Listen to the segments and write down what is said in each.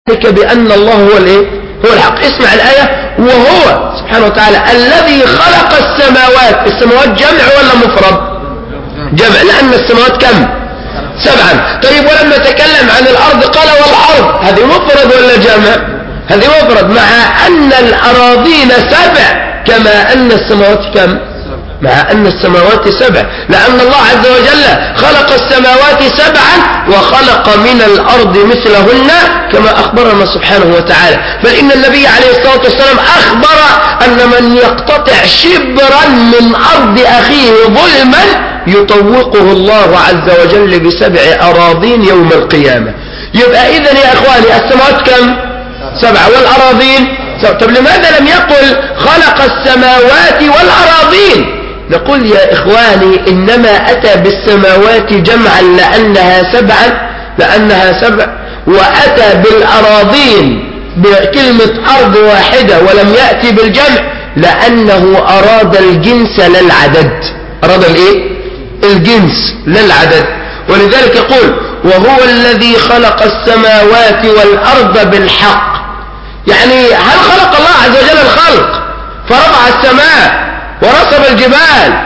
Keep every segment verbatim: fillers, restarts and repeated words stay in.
بأن الله هو الايه هو الحق. اسمع الآية: وهو سبحانه وتعالى الذي خلق السماوات. السماوات جمع ولا مفرد؟ جمع، لأن السماوات كم؟ سبعا. طيب ولما تكلم عن الأرض قال والأرض، هذه مفرد ولا جمع؟ هذه مفرد، مع أن الأراضين سبع كما أن السماوات كم؟ مع أن السماوات سبع، لأن الله عز وجل خلق السماوات سبعا وخلق من الأرض مثلهن كما أخبرنا سبحانه وتعالى. بل إن النبي عليه الصلاة والسلام أخبر أن من يقتطع شبرا من أرض أخيه ظلما يطوقه الله عز وجل بسبع أراضين يوم القيامة. يبقى إذن يا إخواني السماوات كم؟ سبعة، والأراضين سبعة. طب لماذا لم يقل خلق السماوات والأراضين؟ نقول يا إخواني إنما أتى بالسماوات جمعا لأنها سبعا لأنها سبع، وأتى بالأراضين بكلمة أرض واحدة ولم يأتي بالجمع لأنه أراد الجنس للعدد. أراد الإيه؟ الجنس للعدد. ولذلك يقول: وهو الذي خلق السماوات والأرض بالحق. يعني هل خلق الله عز وجل الخلق فرفع السماء ورسم الجبال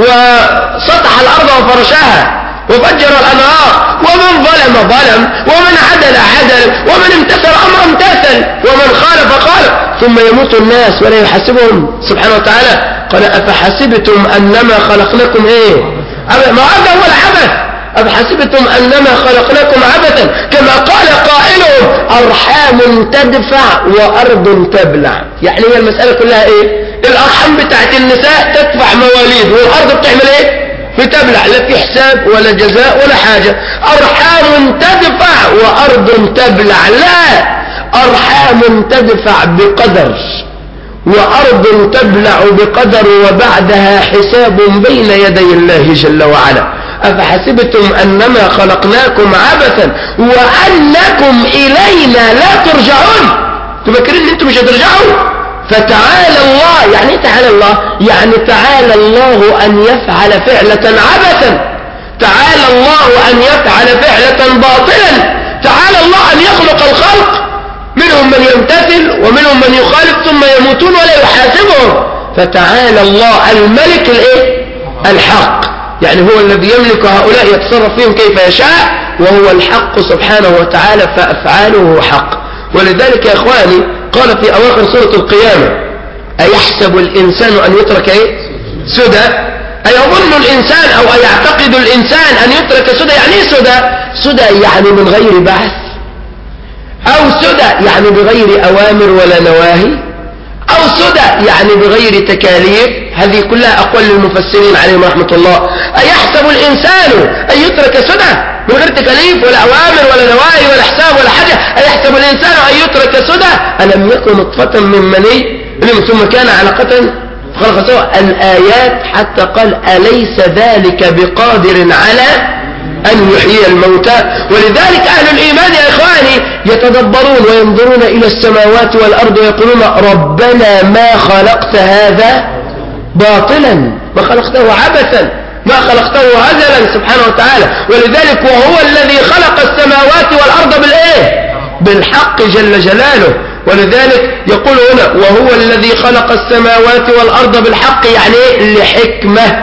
وسطح الأرض وفرشها وفجر الأنهار، ومن ظلم ظلم، ومن عدل عدل، ومن امتثل أمر امتثل، ومن خالف خالف، ثم يموت الناس ولا يحاسبهم سبحانه وتعالى؟ قال: أفحسبتم أنما خلقناكم إيه؟ ما هذا هو العبث. أفحسبتم أنما خلقناكم عبثا، كما قال قائلهم: أرحام تدفع وأرض تبلع. يعني هي المسألة كلها إيه؟ الأرحام بتاعت النساء تدفع مواليد، والأرض بتعمل إيه؟ بتبلع، لا في حساب ولا جزاء ولا حاجة. أرحام تدفع وأرض تبلع، لا، أرحام تدفع بقدر وأرض تبلع بقدر، وبعدها حساب بين يدي الله جل وعلا. أفحسبتم أنما خلقناكم عبثا وأنكم إلينا لا ترجعون. تفكرين أن أنتم مش هترجعوا؟ فتعالى الله. يعني ايه تعالى الله؟ يعني تعالى الله أن يفعل فعلة عبثا، تعالى الله أن يفعل فعلة باطلا، تعالى الله أن يخلق الخلق، منهم من يمتثل ومنهم من يخالف ثم يموتون ولا يحاسبهم. فتعالى الله الملك الايه؟ الحق. يعني هو الذي يملك هؤلاء يتصرف فيهم كيف يشاء، وهو الحق سبحانه وتعالى، فأفعاله حق. ولذلك يا إخواني قال في أواخر سورة القيامة: أيحسب الإنسان أن يترك إيه؟ سدى؟ أيظن الإنسان أو أيعتقد الإنسان أن يترك سدى؟ يعني إيه سدى؟ سدى يعني من غير بعث، أو سدى يعني بغير أوامر ولا نواهي، أو سدى يعني بغير تكاليف. هذه كلها أقوال للمفسرين عليهم رحمة الله. أيحسب الإنسان أن يترك سدى من غير تكاليف ولا أوامر ولا نواهي ولا حساب ولا حاجة؟ أيحسب الإنسان أن يترك سدى؟ ألم يكن نطفة من مني ثم كان علقة فخلق سوى. الآيات حتى قال: أليس ذلك بقادر على أن يحيي الموتى. ولذلك أهل الإيمان يا إخواني يتدبرون وينظرون إلى السماوات والأرض ويقولون: ربنا ما خلقت هذا باطلا، ما خلقته عبثا، ما خلقته هزلا سبحانه وتعالى. ولذلك وهو الذي خلق السماوات والأرض بالإيه؟ بالحق جل جلاله. ولذلك يقول هنا: وهو الذي خلق السماوات والأرض بالحق، يعني لحكمة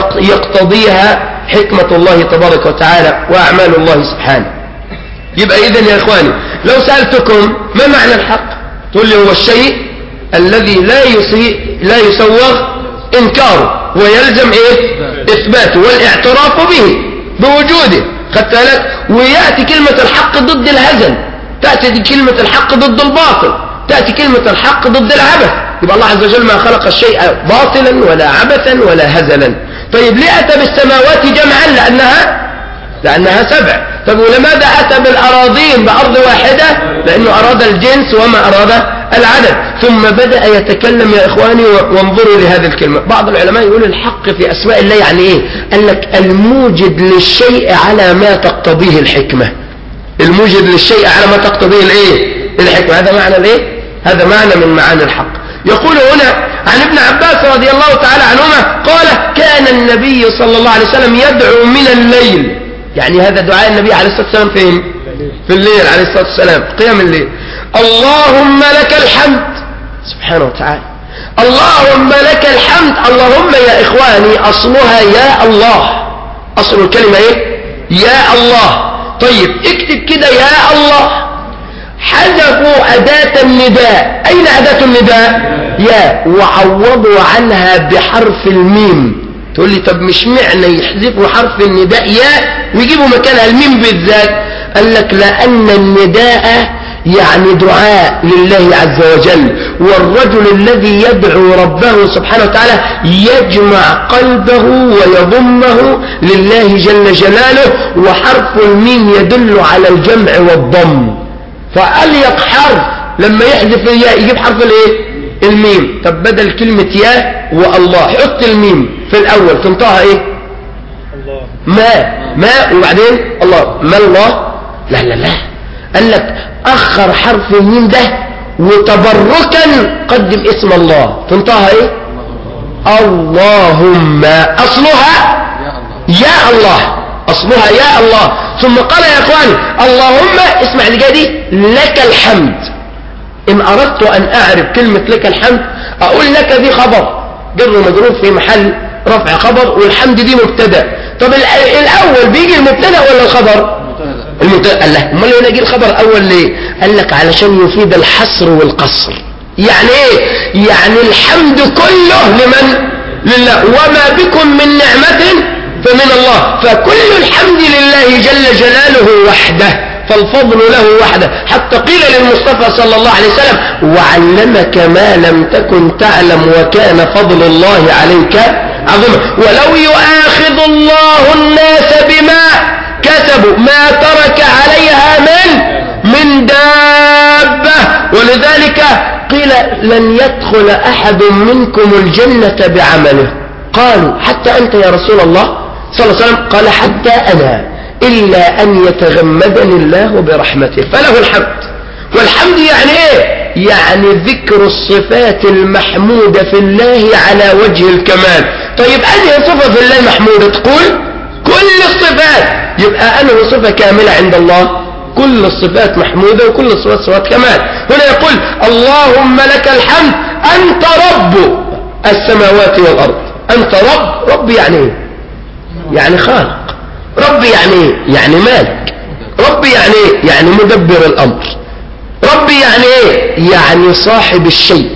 يقتضيها حكمة الله تبارك وتعالى وأعمال الله سبحانه. يبقى إذن يا إخواني لو سألتكم ما معنى الحق، تقول لي: هو الشيء الذي لا يسيء لا يسوغ إنكاره ويلزم إيه؟ إثباته والاعتراف به بوجوده. خدت بالك؟ ويأتي كلمة الحق ضد الهزل، تأتي كلمة الحق ضد الباطل، تأتي كلمة الحق ضد العبث. يبقى الله عز وجل ما خلق الشيء باطلا ولا عبثا ولا هزلا. طيب ليه أتى بالسماوات جمعا؟ لأنها لأنها سبع. طب ولماذا أتى بالأراضين بأرض واحدة؟ لأنه أراد الجنس وما أراد العدد. ثم بدأ يتكلم يا إخواني، وانظروا لهذه الكلمة. بعض العلماء يقول الحق في أسماء الله يعني إيه؟ قال لك الموجد للشيء على ما تقتضيه الحكمة. الموجد للشيء على ما تقتضيه الإيه؟ الحكمة. هذا معنى الإيه؟ هذا معنى من معاني الحق. يقول هنا عن ابن عباس رضي الله تعالى عنهما قال: كان النبي صلى الله عليه وسلم يدعو من الليل. يعني هذا دعاء النبي عليه الصلاة والسلام فين؟ في الليل عليه الصلاة والسلام، قيام الليل. اللهم لك الحمد سبحانه وتعالى. اللهم لك الحمد. اللهم يا إخواني أصلها يا الله، أصل الكلمة إيه؟ يا الله. طيب اكتب كده يا الله، حذفوا أداة النداء. أين أداة النداء؟ يا، وعوضوا عنها بحرف الميم. تقول لي طب مش معنى يحذفوا حرف النداء يا ويجيبوا مكانها الميم بالذات؟ قال لك لأن النداء يعني دعاء لله عز وجل، والرجل الذي يدعو ربه سبحانه وتعالى يجمع قلبه ويضمه لله جل جلاله، وحرف الميم يدل على الجمع والضم. فأليق حرف لما يحذف الياء يجيب حرف الايه؟ الميم. طب بدل كلمة يا والله حط الميم في الأول تنطقها ايه؟ الله. ما ما وبعدين الله. ما الله؟ لا لا لا، قال لك أخر حرف الميم ده وتبركا قدم اسم الله تنطقها ايه؟ اللهم. أصلها يا الله، أصلها يا الله. ثم قال يا إخواني اللهم، اسمع اللي جاي دي، لك الحمد. إن أردت أن أعرف كلمة لك الحمد أقول لك دي خبر جر ومجرور في محل رفع خبر، والحمد دي مبتدا. طب الأول بيجي المبتدا ولا الخبر؟ المبتدا. قال له امال هنا جه الخبر أول ليه؟ قال لك علشان يفيد الحصر والقصر. يعني إيه؟ يعني الحمد كله لمن؟ لله. وما بكم من نعمة فمن الله، فكل الحمد لله جل جلاله وحده، فالفضل له وحده. حتى قيل للمصطفى صلى الله عليه وسلم وعلمك ما لم تكن تعلم وكان فضل الله عليك عظيما. ولو يؤاخذ الله الناس بما كسبوا ما ترك عليها من من دابة. ولذلك قيل لن يدخل أحد منكم الجنة بعمله. قالوا حتى أنت يا رسول الله صلى الله عليه وسلم؟ قال حتى أنا، إلا أن يتغمدني الله برحمته. فله الحمد. والحمد يعني إيه؟ يعني ذكر الصفات المحمودة في الله على وجه الكمال. طيب أنهي صفة في الله محمودة؟ تقول كل الصفات. يبقى أنهي صفة كاملة عند الله؟ كل الصفات محمودة وكل الصفات صفات كمال. هنا يقول اللهم لك الحمد أنت رب السماوات والأرض. أنت رب. رب يعني إيه؟ يعني خالق. رب يعني ايه؟ يعني مالك. رب يعني ايه؟ يعني مدبر الامر. رب يعني ايه؟ يعني صاحب الشيء.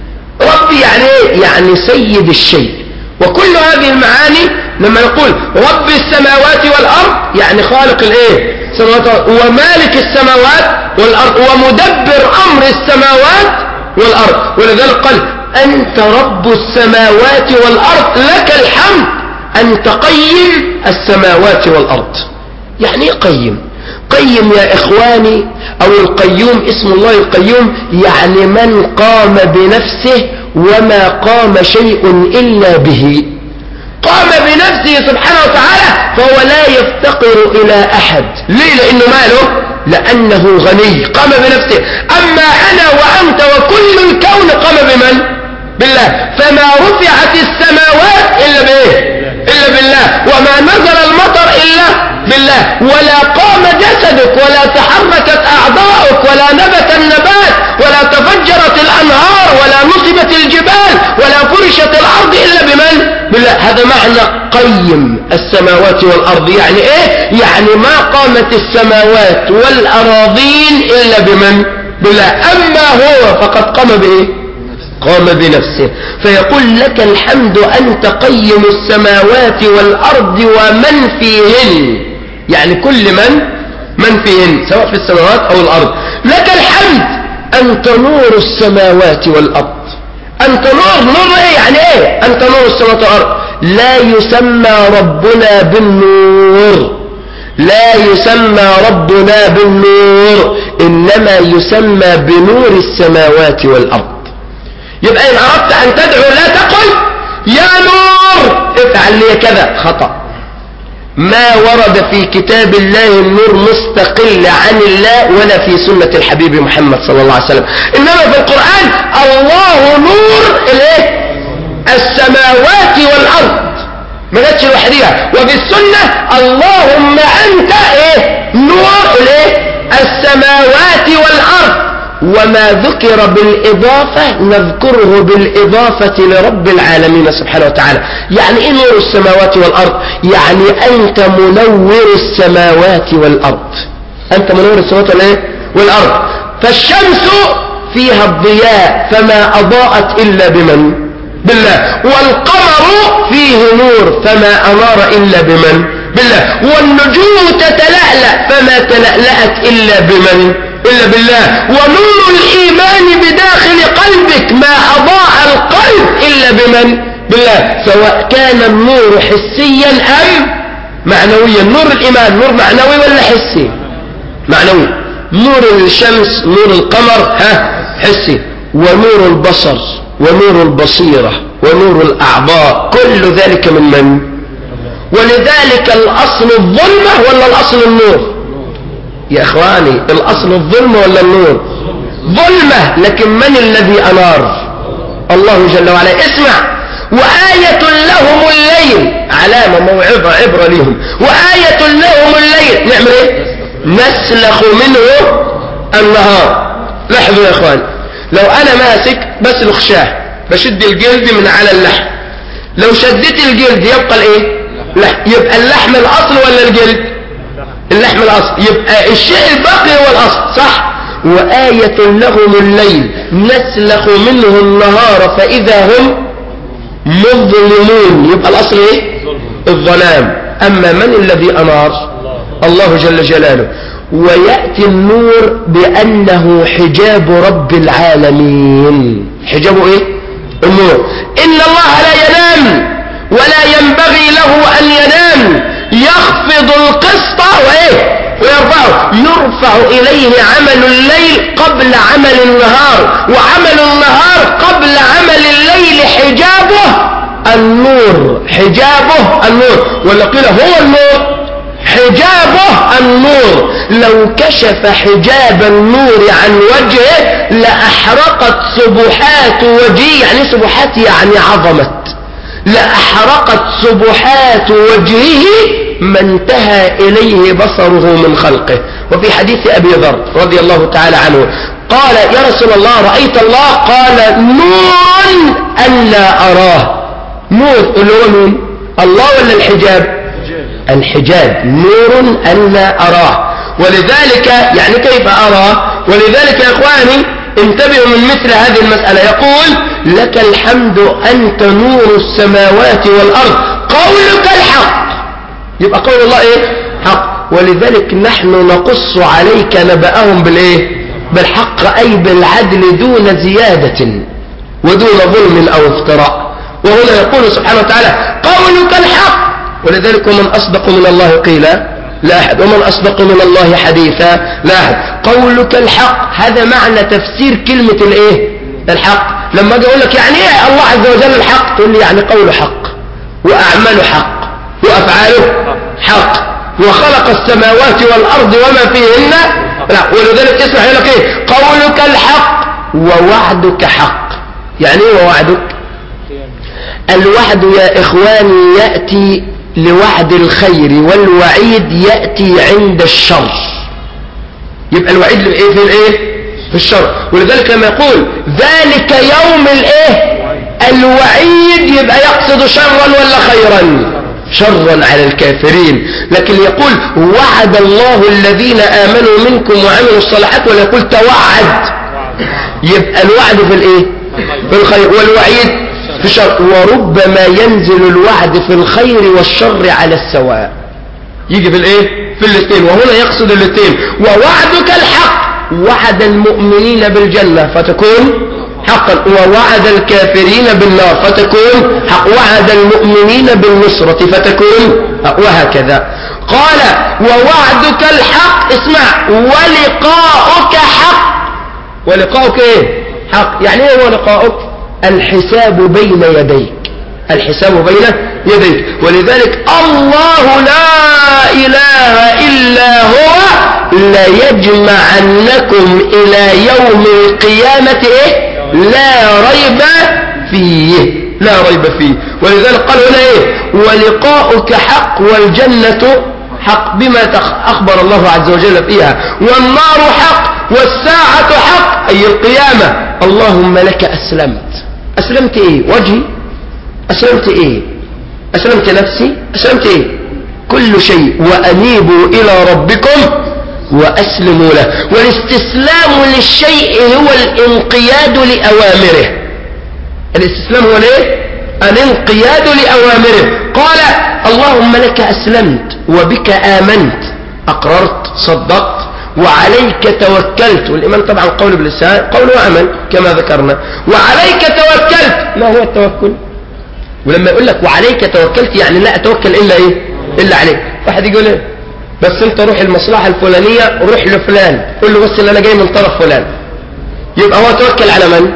رب يعني ايه؟ يعني سيد الشيء. وكل هذه المعاني لما نقول رب السماوات والارض يعني خالق الايه؟ السماوات ومالك السماوات والارض ومدبر امر السماوات والارض. ولذلك قال انت رب السماوات والارض لك الحمد أن تقيم السماوات والأرض. يعني ايه قيم؟ قيم يا إخواني أو القيوم، اسم الله القيوم، يعني من قام بنفسه وما قام شيء إلا به. قام بنفسه سبحانه وتعالى فهو لا يفتقر إلى أحد. ليه؟ لأنه ماله؟ لأنه غني قام بنفسه. أما أنا وأنت وكل الكون قام بمن؟ بالله. فما رفعت السماوات إلا بإيه؟ إلا بالله. وما نزل المطر إلا بالله. ولا قام جسدك ولا تحركت أعضاؤك ولا نبت النبات ولا تفجرت الأنهار ولا نصبت الجبال ولا فرشت الأرض إلا بمن؟ بالله. هذا معنى قيم السماوات والأرض. يعني إيه؟ يعني ما قامت السماوات والأراضين إلا بمن؟ بالله. أما هو فقد قام بإيه؟ قام بنفسه. فيقول لك الحمد أنت قيم السماوات والأرض ومن فيهن، يعني كل من من فيهن سواء في السماوات أو الأرض. لك الحمد أنت نور السماوات والأرض. أنت نور. نور إيه؟ يعني إيه أنت نور السماوات والأرض؟ لا يسمى ربنا بالنور، لا يسمى ربنا بالنور، إنما يسمى بنور السماوات والأرض. يبقى إن أردت أن تدعو لا تقل يا نور افعل لي كذا، خطأ. ما ورد في كتاب الله النور مستقل عن الله ولا في سنة الحبيب محمد صلى الله عليه وسلم. إنما في القرآن الله نور الايه؟ السماوات والأرض، ما جاتش لوحديها. وفي السنة اللهم أنت ايه؟ نور الايه؟ السماوات والأرض وما ذكر بالإضافة نذكره بالإضافة لرب العالمين سبحانه وتعالى. يعني إيه نور السماوات والأرض؟ يعني أنت منور السماوات والأرض، أنت منور السماوات والأرض. فالشمس فيها الضياء فما أضاءت إلا بمن؟ بالله. والقمر فيه نور فما أنار إلا بمن؟ بالله. والنجوم تتلألأ فما تلألأت إلا بمن؟ إلا بالله. ونور الإيمان بداخل قلبك ما أضاء القلب إلا بمن؟ بالله. سواء كان النور حسيا أم معنويا. نور الإيمان نور معنوي ولا حسي؟ معنوي. نور الشمس نور القمر ها حسي. ونور البصر ونور البصيرة ونور الأعضاء كل ذلك من من؟ ولذلك الأصل الظلمة ولا الأصل النور؟ يا إخواني الأصل الظلمة ولا النور؟ ظلمة. لكن من الذي أنار؟ الله جل وعلا. اسمع، وآية لهم الليل، علامة موعظة عبرة لهم، وآية لهم الليل نعمل ايه؟ نسلخ منه النهار. لاحظوا يا إخواني، لو أنا ماسك بسلخ شاه بشد الجلد من على اللحم، لو شدت الجلد يبقى الايه؟ لحم. يبقى اللحم الأصل ولا الجلد؟ اللحم الأصل. يبقى الشيء الباقي هو الأصل، صح؟ وآية لهم الليل نسلخ منه النهار فإذا هم مظلمون. يبقى الأصل ايه؟ الظلام. أما من الذي أنار؟ الله جل جلاله. ويأتي النور بأنه حجاب رب العالمين. حجابه ايه؟ النور. إن الله لا ينام ولا ينبغي له أن ينام، يخفض القسط وإيه؟ ويرفعه. يرفع إليه عمل الليل قبل عمل النهار، وعمل النهار قبل عمل الليل. حجابه النور، حجابه النور، ولا قيل هو النور؟ حجابه النور. لو كشف حجاب النور عن وجهه لأحرقت سبحات وجهه. يعني سبحات يعني عظمت. لأحرقت سبحات وجهه ما انتهى إليه بصره من خلقه. وفي حديث أبي ذر رضي الله تعالى عنه قال يا رسول الله رأيت الله؟ قال نور أن لا أراه. نور اللي هو مين؟ الله ولا الحجاب؟ الحجاب. نور أن لا أراه. ولذلك يعني كيف أراه؟ ولذلك يا إخواني انتبهوا من مثل هذه المسألة. يقول لك الحمد أنت نور السماوات والأرض قولك الحق. يبقى قول الله ايه؟ حق. ولذلك نحن نقص عليك نبأهم بالايه؟ بالحق، أي بالعدل دون زيادة ودون ظلم أو افتراء. وهنا يقول سبحانه وتعالى قولك الحق. ولذلك ومن أصدق من الله قيلا لا أحد، ومن أصدق من الله حديثا لا أحد. قولك الحق هذا معنى تفسير كلمة الايه؟ الحق. لما اجي اقول لك يعني ايه الله عز وجل الحق؟ تقول لي يعني قوله حق وأعماله حق وأفعاله حق وخلق السماوات والأرض وما فيهن. لا. ولذلك اسمع لك ايه؟ قولك الحق ووعدك حق. يعني ايه ووعدك؟ الوعد يا إخواني يأتي لوعد الخير، والوعيد يأتي عند الشر. يبقى الوعيد لإيه؟ في الايه؟ في الشر. ولذلك لما يقول ذلك يوم الايه؟ الوعيد، يبقى يقصد شرا ولا خيرا؟ شرا على الكافرين. لكن يقول وعد الله الذين آمنوا منكم وعملوا الصالحات، ولا يقول توعد. يبقى الوعد في الايه؟ في الخير، والوعيد في الشر. وربما ينزل الوعد في الخير والشر على السواء، يجي في الايه؟ في الاثنين. وهنا يقصد الاثنين. ووعدك الحق، وعد المؤمنين بالجنة فتكون حقا، ووعد الكافرين بالنار فتكون حق، وعد المؤمنين بالنصرة فتكون حق، وهكذا. قال ووعدك الحق، اسمع، ولقاؤك حق. ولقاؤك ايه؟ حق. يعني ايه هو لقاؤك؟ الحساب بين يديك، الحساب بين يديك. ولذلك الله لا إله إلا هو ليجمعنكم إلى يوم القيامة إيه؟ لا ريب فيه، لا ريب فيه. ولذلك قال هنا إيه؟ ولقاؤك حق والجنة حق، بما أخبر الله عز وجل فيها. والنار حق والساعة حق أي القيامة. اللهم لك أسلمت. أسلمت إيه؟ وجهي؟ أسلمت إيه؟ أسلمت نفسي؟ أسلمت إيه؟ كل شيء. وأنيبوا إلى ربكم وأسلموا له. والاستسلام للشيء هو الانقياد لأوامره. الاستسلام هو ليه؟ الانقياد لأوامره. قال اللهم لك أسلمت وبك آمنت، أقررت صدقت وعليك توكلت. والإيمان طبعا قول باللسان قول وعمل كما ذكرنا. وعليك توكلت. ما هو التوكل؟ ولما يقول لك وعليك توكلت يعني لا أتوكل إلا إيه؟ إلا عليك. واحد يقول إيه؟ بس أنت روح المصلحة الفلانية روح لفلان قل له بس اللي أنا جاي من طرف فلان. يبقى هو توكل على من؟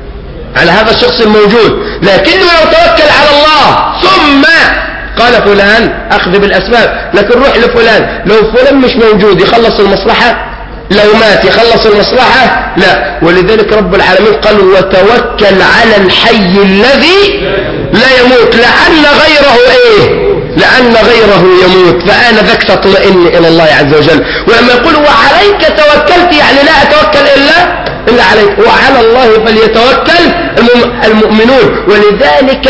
على هذا الشخص الموجود. لكنه لو توكل على الله ثم قال فلان أخذ بالأسباب، لكن روح لفلان، لو فلان مش موجود يخلص المصلحة؟ لو مات يخلص المصلحة؟ لا. ولذلك رب العالمين قال وتوكل على الحي الذي لا يموت لأن غيره إيه؟ لأن غيره يموت. فأنا ذاك تطمئن إلى الله عز وجل. ولما يقول وعليك توكلت يعني لا أتوكل إلا إلا عليك. وعلى الله فليتوكل المؤمنون. ولذلك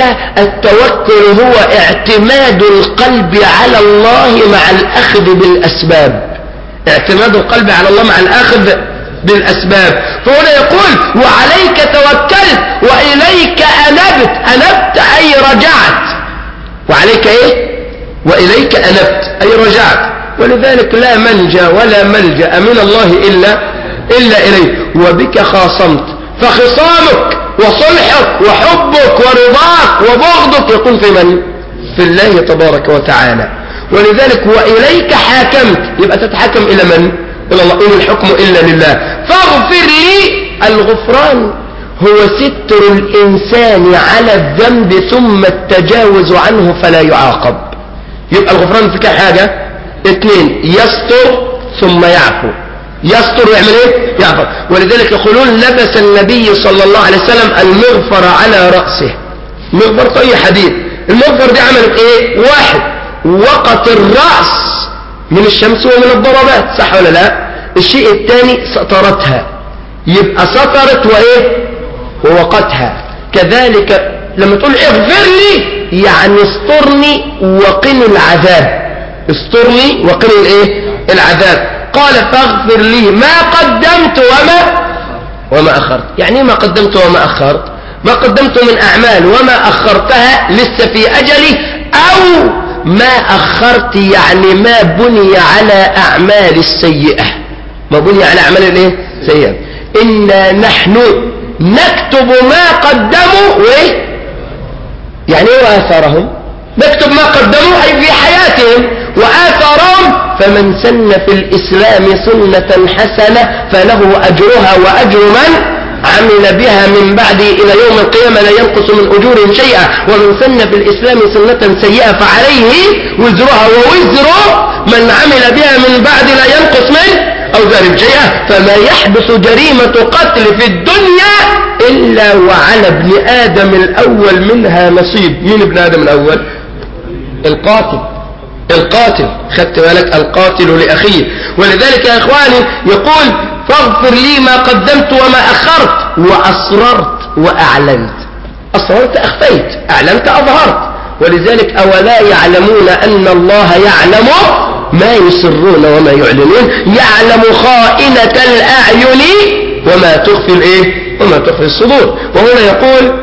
التوكل هو اعتماد القلب على الله مع الأخذ بالأسباب. اعتماد القلب على الله مع الأخذ بالأسباب. فهنا يقول وعليك توكلت وإليك أنبت. أنبت أي رجعت. وعليك إيه؟ وإليك أنبت أي رجعت. ولذلك لا منجا ولا ملجأ من الله إلا إلا إليه. وبك خاصمت. فخصامك وصلحك وحبك ورضاك وبغضك يكون في من؟ في الله تبارك وتعالى. ولذلك وإليك حاكمت يبقى تتحكم إلى من؟ إلى الله. إن الحكم إلا لله. فاغفر لي. الغفران هو ستر الإنسان على الذنب ثم التجاوز عنه فلا يعاقب. يبقى الغفران في كم حاجة؟ اثنين، يستر ثم يعفو. يستر ويعمل ايه؟ يعفو. ولذلك يقولون لبس النبي صلى الله عليه وسلم المغفر على رأسه. المغفر في أي حديث. المغفر دي عملت ايه؟ واحد، وقت الرأس من الشمس ومن الضربات، صح ولا لا؟ الشيء الثاني سترتها. يبقى سترت وايه؟ ووقتها. كذلك لما تقول اغفر لي يعني استرني وقني العذاب. استرني وقني الايه؟ العذاب. قال فاغفر لي ما قدمت وما وما أخرت. يعني ما قدمت وما أخرت؟ ما قدمت من أعمال وما أخرتها لسه في أجلي، أو ما أخرت يعني ما بني على أعمال السيئة. ما بني على أعمال الايه؟ سيئة. إنا نحن نكتب ما قدموا وإيه؟ يعني ايه وآثارهم؟ نكتب ما قدموا أي في حياتهم وآثارهم. فمن سن في الإسلام سنة حسنة فله أجرها وأجر من عمل بها من بعد إلى يوم القيامة لا ينقص من أجورهم شيئا. ومن سن في الإسلام سنة سيئة فعليه وزرها ووزر من عمل بها من بعد لا ينقص من أوزارهم شيئا. فما يحدث جريمة قتل في الدنيا إلا وعلى ابن آدم الأول منها نصيب. مين ابن آدم الأول؟ القاتل. القاتل. خدت بالك؟ القاتل لأخيه. ولذلك يا إخواني يقول فاغفر لي ما قدمت وما أخرت وأسررت وأعلنت. أسررت أخفيت، أعلنت أظهرت. ولذلك أولا يعلمون أن الله يعلم ما يسرون وما يعلنون، يعلم خائنة الأعين وما تخفي الإيه؟ وما تخفي الصدور. وهنا يقول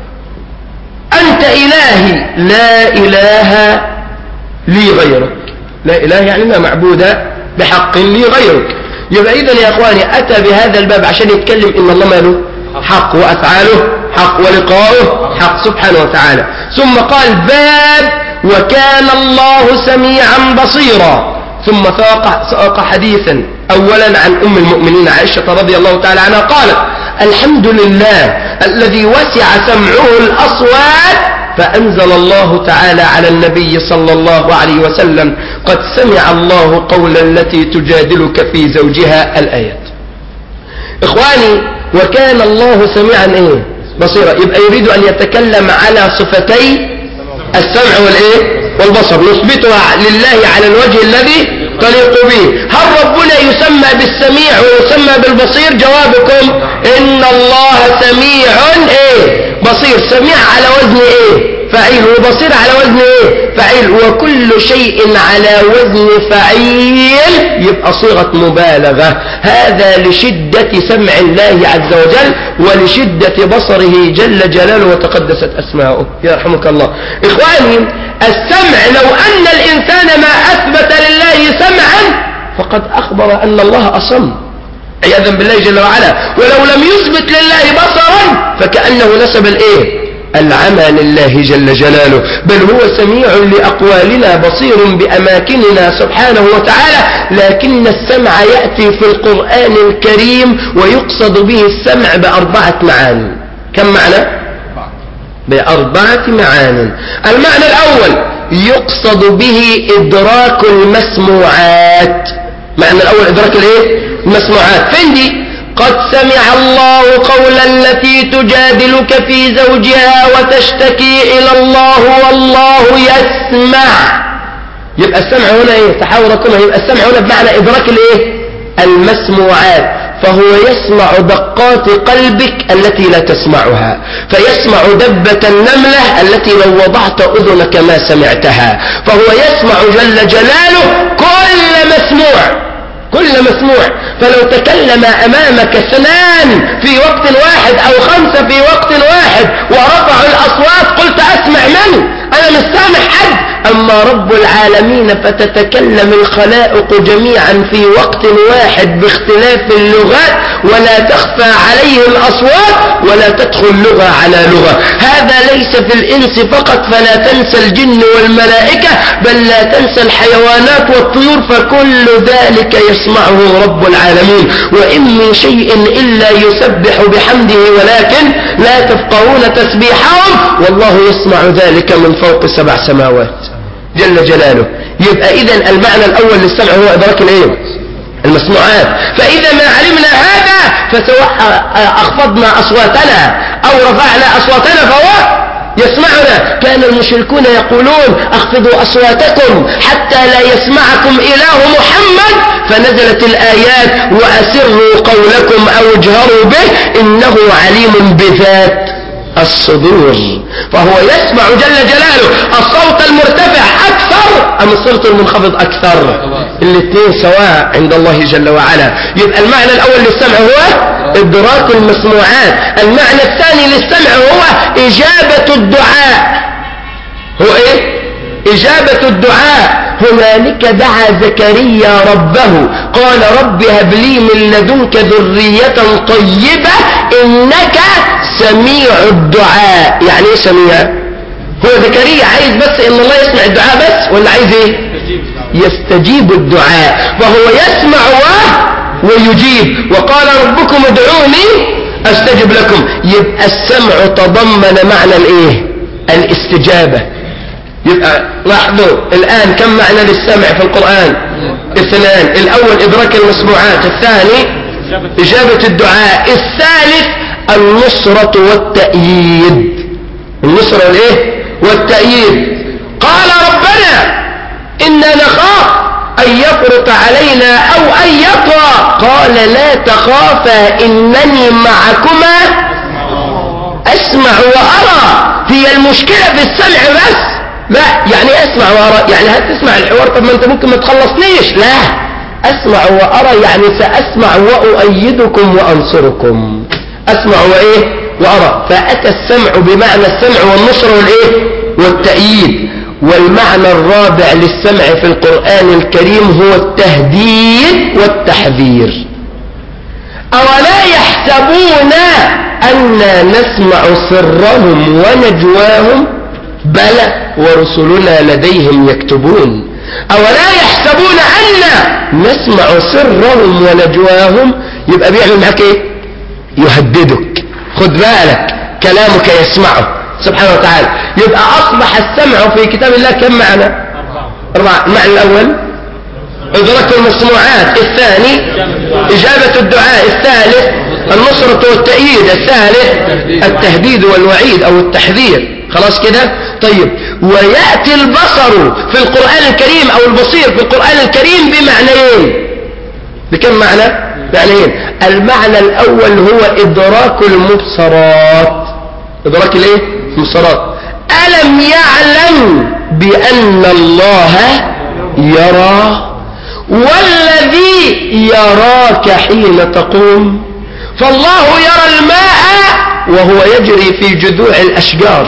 أنت إلهي لا إله لي غيرك. لا إله يعني لا معبود بحق لي غيرك. يبقى إذن يا أخواني أتى بهذا الباب عشان يتكلم إن الله ماله حق وأفعاله حق ولقاؤه حق سبحانه وتعالى. ثم قال باب وكان الله سميعا بصيرا. ثم ساق حديثا أولا عن أم المؤمنين عائشة رضي الله تعالى عنها قالت الحمد لله الذي وسع سمعه الأصوات فأنزل الله تعالى على النبي صلى الله عليه وسلم قد سمع الله قول التي تجادلك في زوجها الآيات. إخواني وكان الله سميعا إيه؟ بصيرا. يبقى يريد أن يتكلم على صفتي السمع والإيه؟ والبصر نثبتها لله على الوجه الذي تليق به. هل ربنا يسمى بالسميع ويسمى بالبصير؟ جوابكم إن الله سميع إيه بصير. سميع على وزن إيه فعيل، وبصير على وزن إيه فعيل، وكل شيء على وزن فعيل يبقى صيغة مبالغة. هذا لشدة سمع الله عز وجل ولشدة بصره جل جلاله وتقدست أسماؤه. يرحمك الله. إخواني، السمع لو أن الإنسان ما أثبت لله سمعا فقد أخبر أن الله أصم عياذا بالله جل وعلا، ولو لم يثبت لله بصرا فكأنه نسب الإيه العمى لله جل جلاله. بل هو سميع لأقوالنا بصير بأماكننا سبحانه وتعالى. لكن السمع يأتي في القرآن الكريم ويقصد به السمع بأربعة معاني. كم معنى؟ بأربعة معاني. المعنى الأول يقصد به إدراك المسموعات. معنى الأول إدراك الإيه؟ المسموعات. فين دي؟ قد سمع الله قول التي تجادلك في زوجها وتشتكي إلى الله والله يسمع. يبقى السمع هنا إيه؟ تحاوركم. يبقى السمع هنا بمعنى إدراك الإيه؟ المسموعات. فهو يسمع دقات قلبك التي لا تسمعها، فيسمع دبة النملة التي لو وضعت أذنك ما سمعتها. فهو يسمع جل جلاله كل مسموع، كل مسموع. فلو تكلم أمامك اثنان في وقت واحد أو خمسة في وقت واحد ورفعوا الأصوات قلت أسمع من؟ أنا مش سامع حد. أما رب العالمين فتتكلم الخلائق جميعا في وقت واحد باختلاف اللغات ولا تخفى عليه الأصوات ولا تدخل لغة على لغة. هذا ليس في الإنس فقط، فلا تنسى الجن والملائكة بل لا تنسى الحيوانات والطيور، فكل ذلك يسمعه رب العالمين. وإن من شيء إلا يسبح بحمده ولكن لا تفقهون تسبيحهم والله يسمع ذلك من فوق سبع سماوات جل جلاله. يبقى إذن المعنى الأول للسمع هو إدراك الإيه؟ المسموعات. فإذا ما علمنا هذا فسواء أخفضنا أصواتنا أو رفعنا أصواتنا فهو يسمعنا. كان المشركون يقولون اخفضوا أصواتكم حتى لا يسمعكم إله محمد، فنزلت الآيات وأسروا قولكم أو اجهروا به إنه عليم بذات الصدور. فهو يسمع جل جلاله الصوت المرتفع أكثر أم الصوت المنخفض أكثر؟ الاثنين سواء عند الله جل وعلا. يبقى المعنى الأول للسمع هو إدراك المسموعات. المعنى الثاني للسمع هو إجابة الدعاء. هو إيه؟ إجابة الدعاء. هنالك دعا زكريا ربه قال رب هب لي من لدنك ذرية طيبة إنك سميع الدعاء. يعني إيه سميع؟ هو زكريا عايز بس إن الله يسمع الدعاء بس ولا عايز إيه؟ يستجيب الدعاء. فهو يسمع ويجيب. وقال ربكم ادعوني أستجب لكم. يبقى السمع تضمن معنى الإيه؟ الاستجابة. يبقى لاحظوا الآن كم معنى للسمع في القرآن؟ اثنان. الأول إدراك المسموعات، الثاني إجابة الدعاء، الثالث النصرة والتأييد. النصرة والإيه؟ والتأييد. قال ربنا إنا نخاف أن يفرط علينا أو أن يطغى قال لا تخافا إنني معكما أسمع وأرى. هي المشكلة في السمع بس؟ لا. يعني أسمع وأرى يعني هتسمع الحوار، طب ما أنت ممكن ما تخلصنيش. لا، أسمع وأرى يعني سأسمع وأؤيدكم وأنصركم. أسمع وإيه؟ وأرى. فأتى السمع بمعنى السمع والنصر والإيه؟ والتأييد. والمعنى الرابع للسمع في القرآن الكريم هو التهديد والتحذير. أولا يحسبون أنا نسمع سرهم ونجواهم بلى ورسلنا لديهم يكتبون. أولا يحسبون أنا نسمع سرهم ونجواهم. يبقى بيعمل معك إيه؟ يهددك. خد بالك كلامك يسمعه سبحانه وتعالى. يبقى أصبح السمع في كتاب الله كم معنى؟ أربعة. المعنى الأول إدراك المسموعات، الثاني إجابة الدعاء، الثالث النصرة والتأييد، الثالث التهديد والوعيد أو التحذير. خلاص كده؟ طيب ويأتي البصر في القرآن الكريم أو البصير في القرآن الكريم بمعنيين. بكم معنى؟ معنيين. المعنى الأول هو إدراك المبصرات. إدراك الايه؟ المبصرات. ألم يعلم بأن الله يرى؟ والذي يراك حين تقوم. فالله يرى الماء وهو يجري في جذوع الأشجار.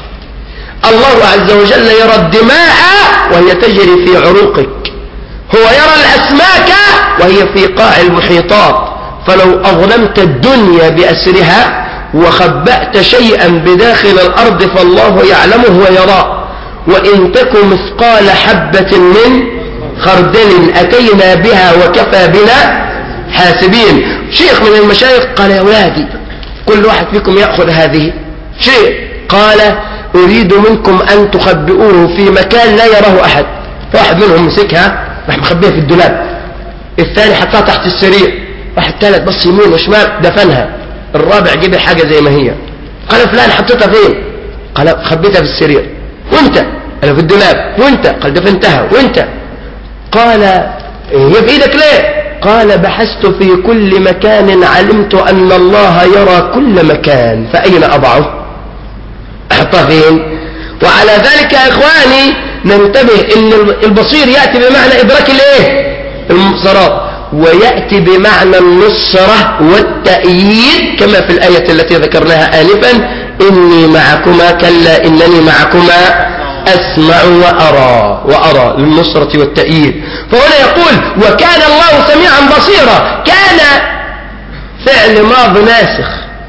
الله عز وجل يرى الدماء وهي تجري في عروقك. هو يرى الأسماك وهي في قاع المحيطات. فلو أظلمت الدنيا بأسرها وخبأت شيئا بداخل الأرض فالله يعلمه ويراه. وإن تك مثقال حبة من خردل أتينا بها وكفى بنا حاسبين. شيخ من المشايخ قال يا ولادي كل واحد فيكم يأخذ هذه شيء. قال أريد منكم أن تخبئوه في مكان لا يراه أحد. واحد منهم مسكها راح مخبيها في الدولاب، الثاني حطها تحت السرير، واحد ثالث بص يمين وشمال دفنها، الرابع جيب الحاجة زي ما هي. قال فلان حطيتها فين؟ قال خبيتها في السرير. وانت؟ قال في الدولاب. وانت؟ قال دفنتها. وانت؟ قال هي في ايدك ليه؟ قال بحثت في كل مكان علمت أن الله يرى كل مكان، فأين أضعه؟ أحطها فين؟ وعلى ذلك يا إخواني ننتبه إن البصير يأتي بمعنى إدراك الإيه؟ المبصرات، ويأتي بمعنى النصرة والتأييد كما في الآية التي ذكرناها آنفا إني معكما كلا إنني معكما أسمع وأرى. وأرى للنصرة والتأييد. فهنا يقول وكان الله سميعا بصيرا. كان فعل ماض ناسخ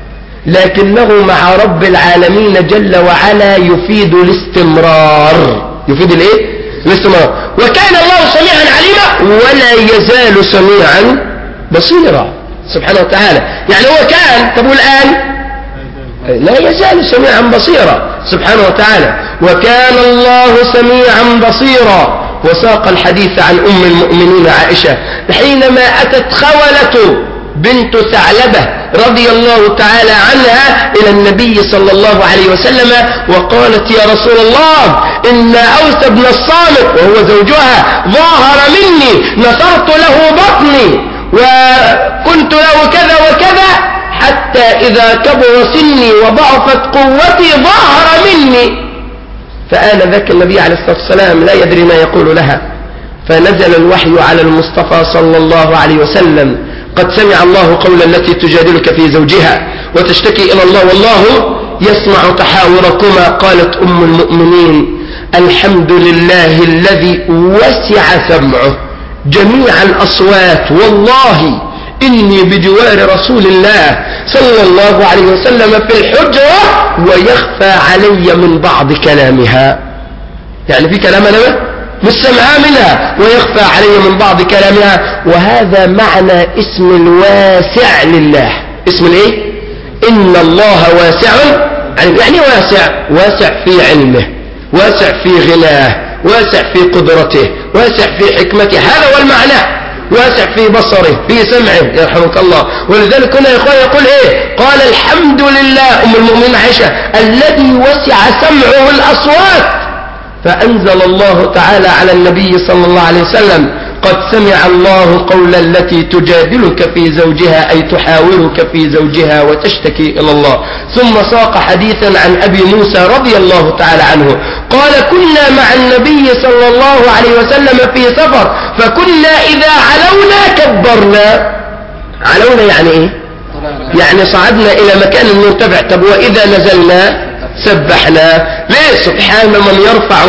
لكنه مع رب العالمين جل وعلا يفيد الاستمرار. يفيد الايه؟ الاستمرار. وكان الله سميعا عليما ولا يزال سميعا بصيرا سبحانه وتعالى. يعني هو كان، طب والآن لا يزال سميعا بصيرا سبحانه وتعالى. وكان الله سميعا بصيرا. وساق الحديث عن أم المؤمنين عائشة حينما أتت خولة بنت ثعلبة رضي الله تعالى عنها إلى النبي صلى الله عليه وسلم وقالت يا رسول الله إن أوس بن الصامت وهو زوجها ظاهر مني، نصرت له بطني وكنت له كذا وكذا حتى إذا كبر سني وضعفت قوتي ظاهر مني. فآن ذاك النبي عليه الصلاة والسلام لا يدري ما يقول لها، فنزل الوحي على المصطفى صلى الله عليه وسلم قد سمع الله قول التي تجادلك في زوجها وتشتكي إلى الله والله يسمع تحاوركما. قالت أم المؤمنين الحمد لله الذي وسع سمعه جميع الأصوات، والله إني بجوار رسول الله صلى الله عليه وسلم في الحجرة ويخفى علي من بعض كلامها. يعني في كلام أنا مش سمعها منها ويخفى علي من بعض كلامها. وهذا معنى اسم الواسع لله. اسم الايه؟ إن الله واسع عليم. يعني واسع؟ واسع في علمه، واسع في غناه، واسع في قدرته، واسع في حكمته. هذا هو المعنى. واسع في بصره، في سمعه، يرحمك الله. ولذلك هنا يا إخوان يقول ايه؟ قال الحمد لله أم المؤمنين عائشة الذي وسع سمعه الأصوات. فأنزل الله تعالى على النبي صلى الله عليه وسلم قد سمع الله قول التي تجادلك في زوجها أي تحاورك في زوجها وتشتكي إلى الله. ثم ساق حديثا عن أبي موسى رضي الله تعالى عنه قال كنا مع النبي صلى الله عليه وسلم في سفر فكنا إذا علونا كبرنا. علونا يعني إيه؟ يعني صعدنا إلى مكان مرتفع. طب وإذا نزلنا سبحنا. ليه؟ سبحان من يرفع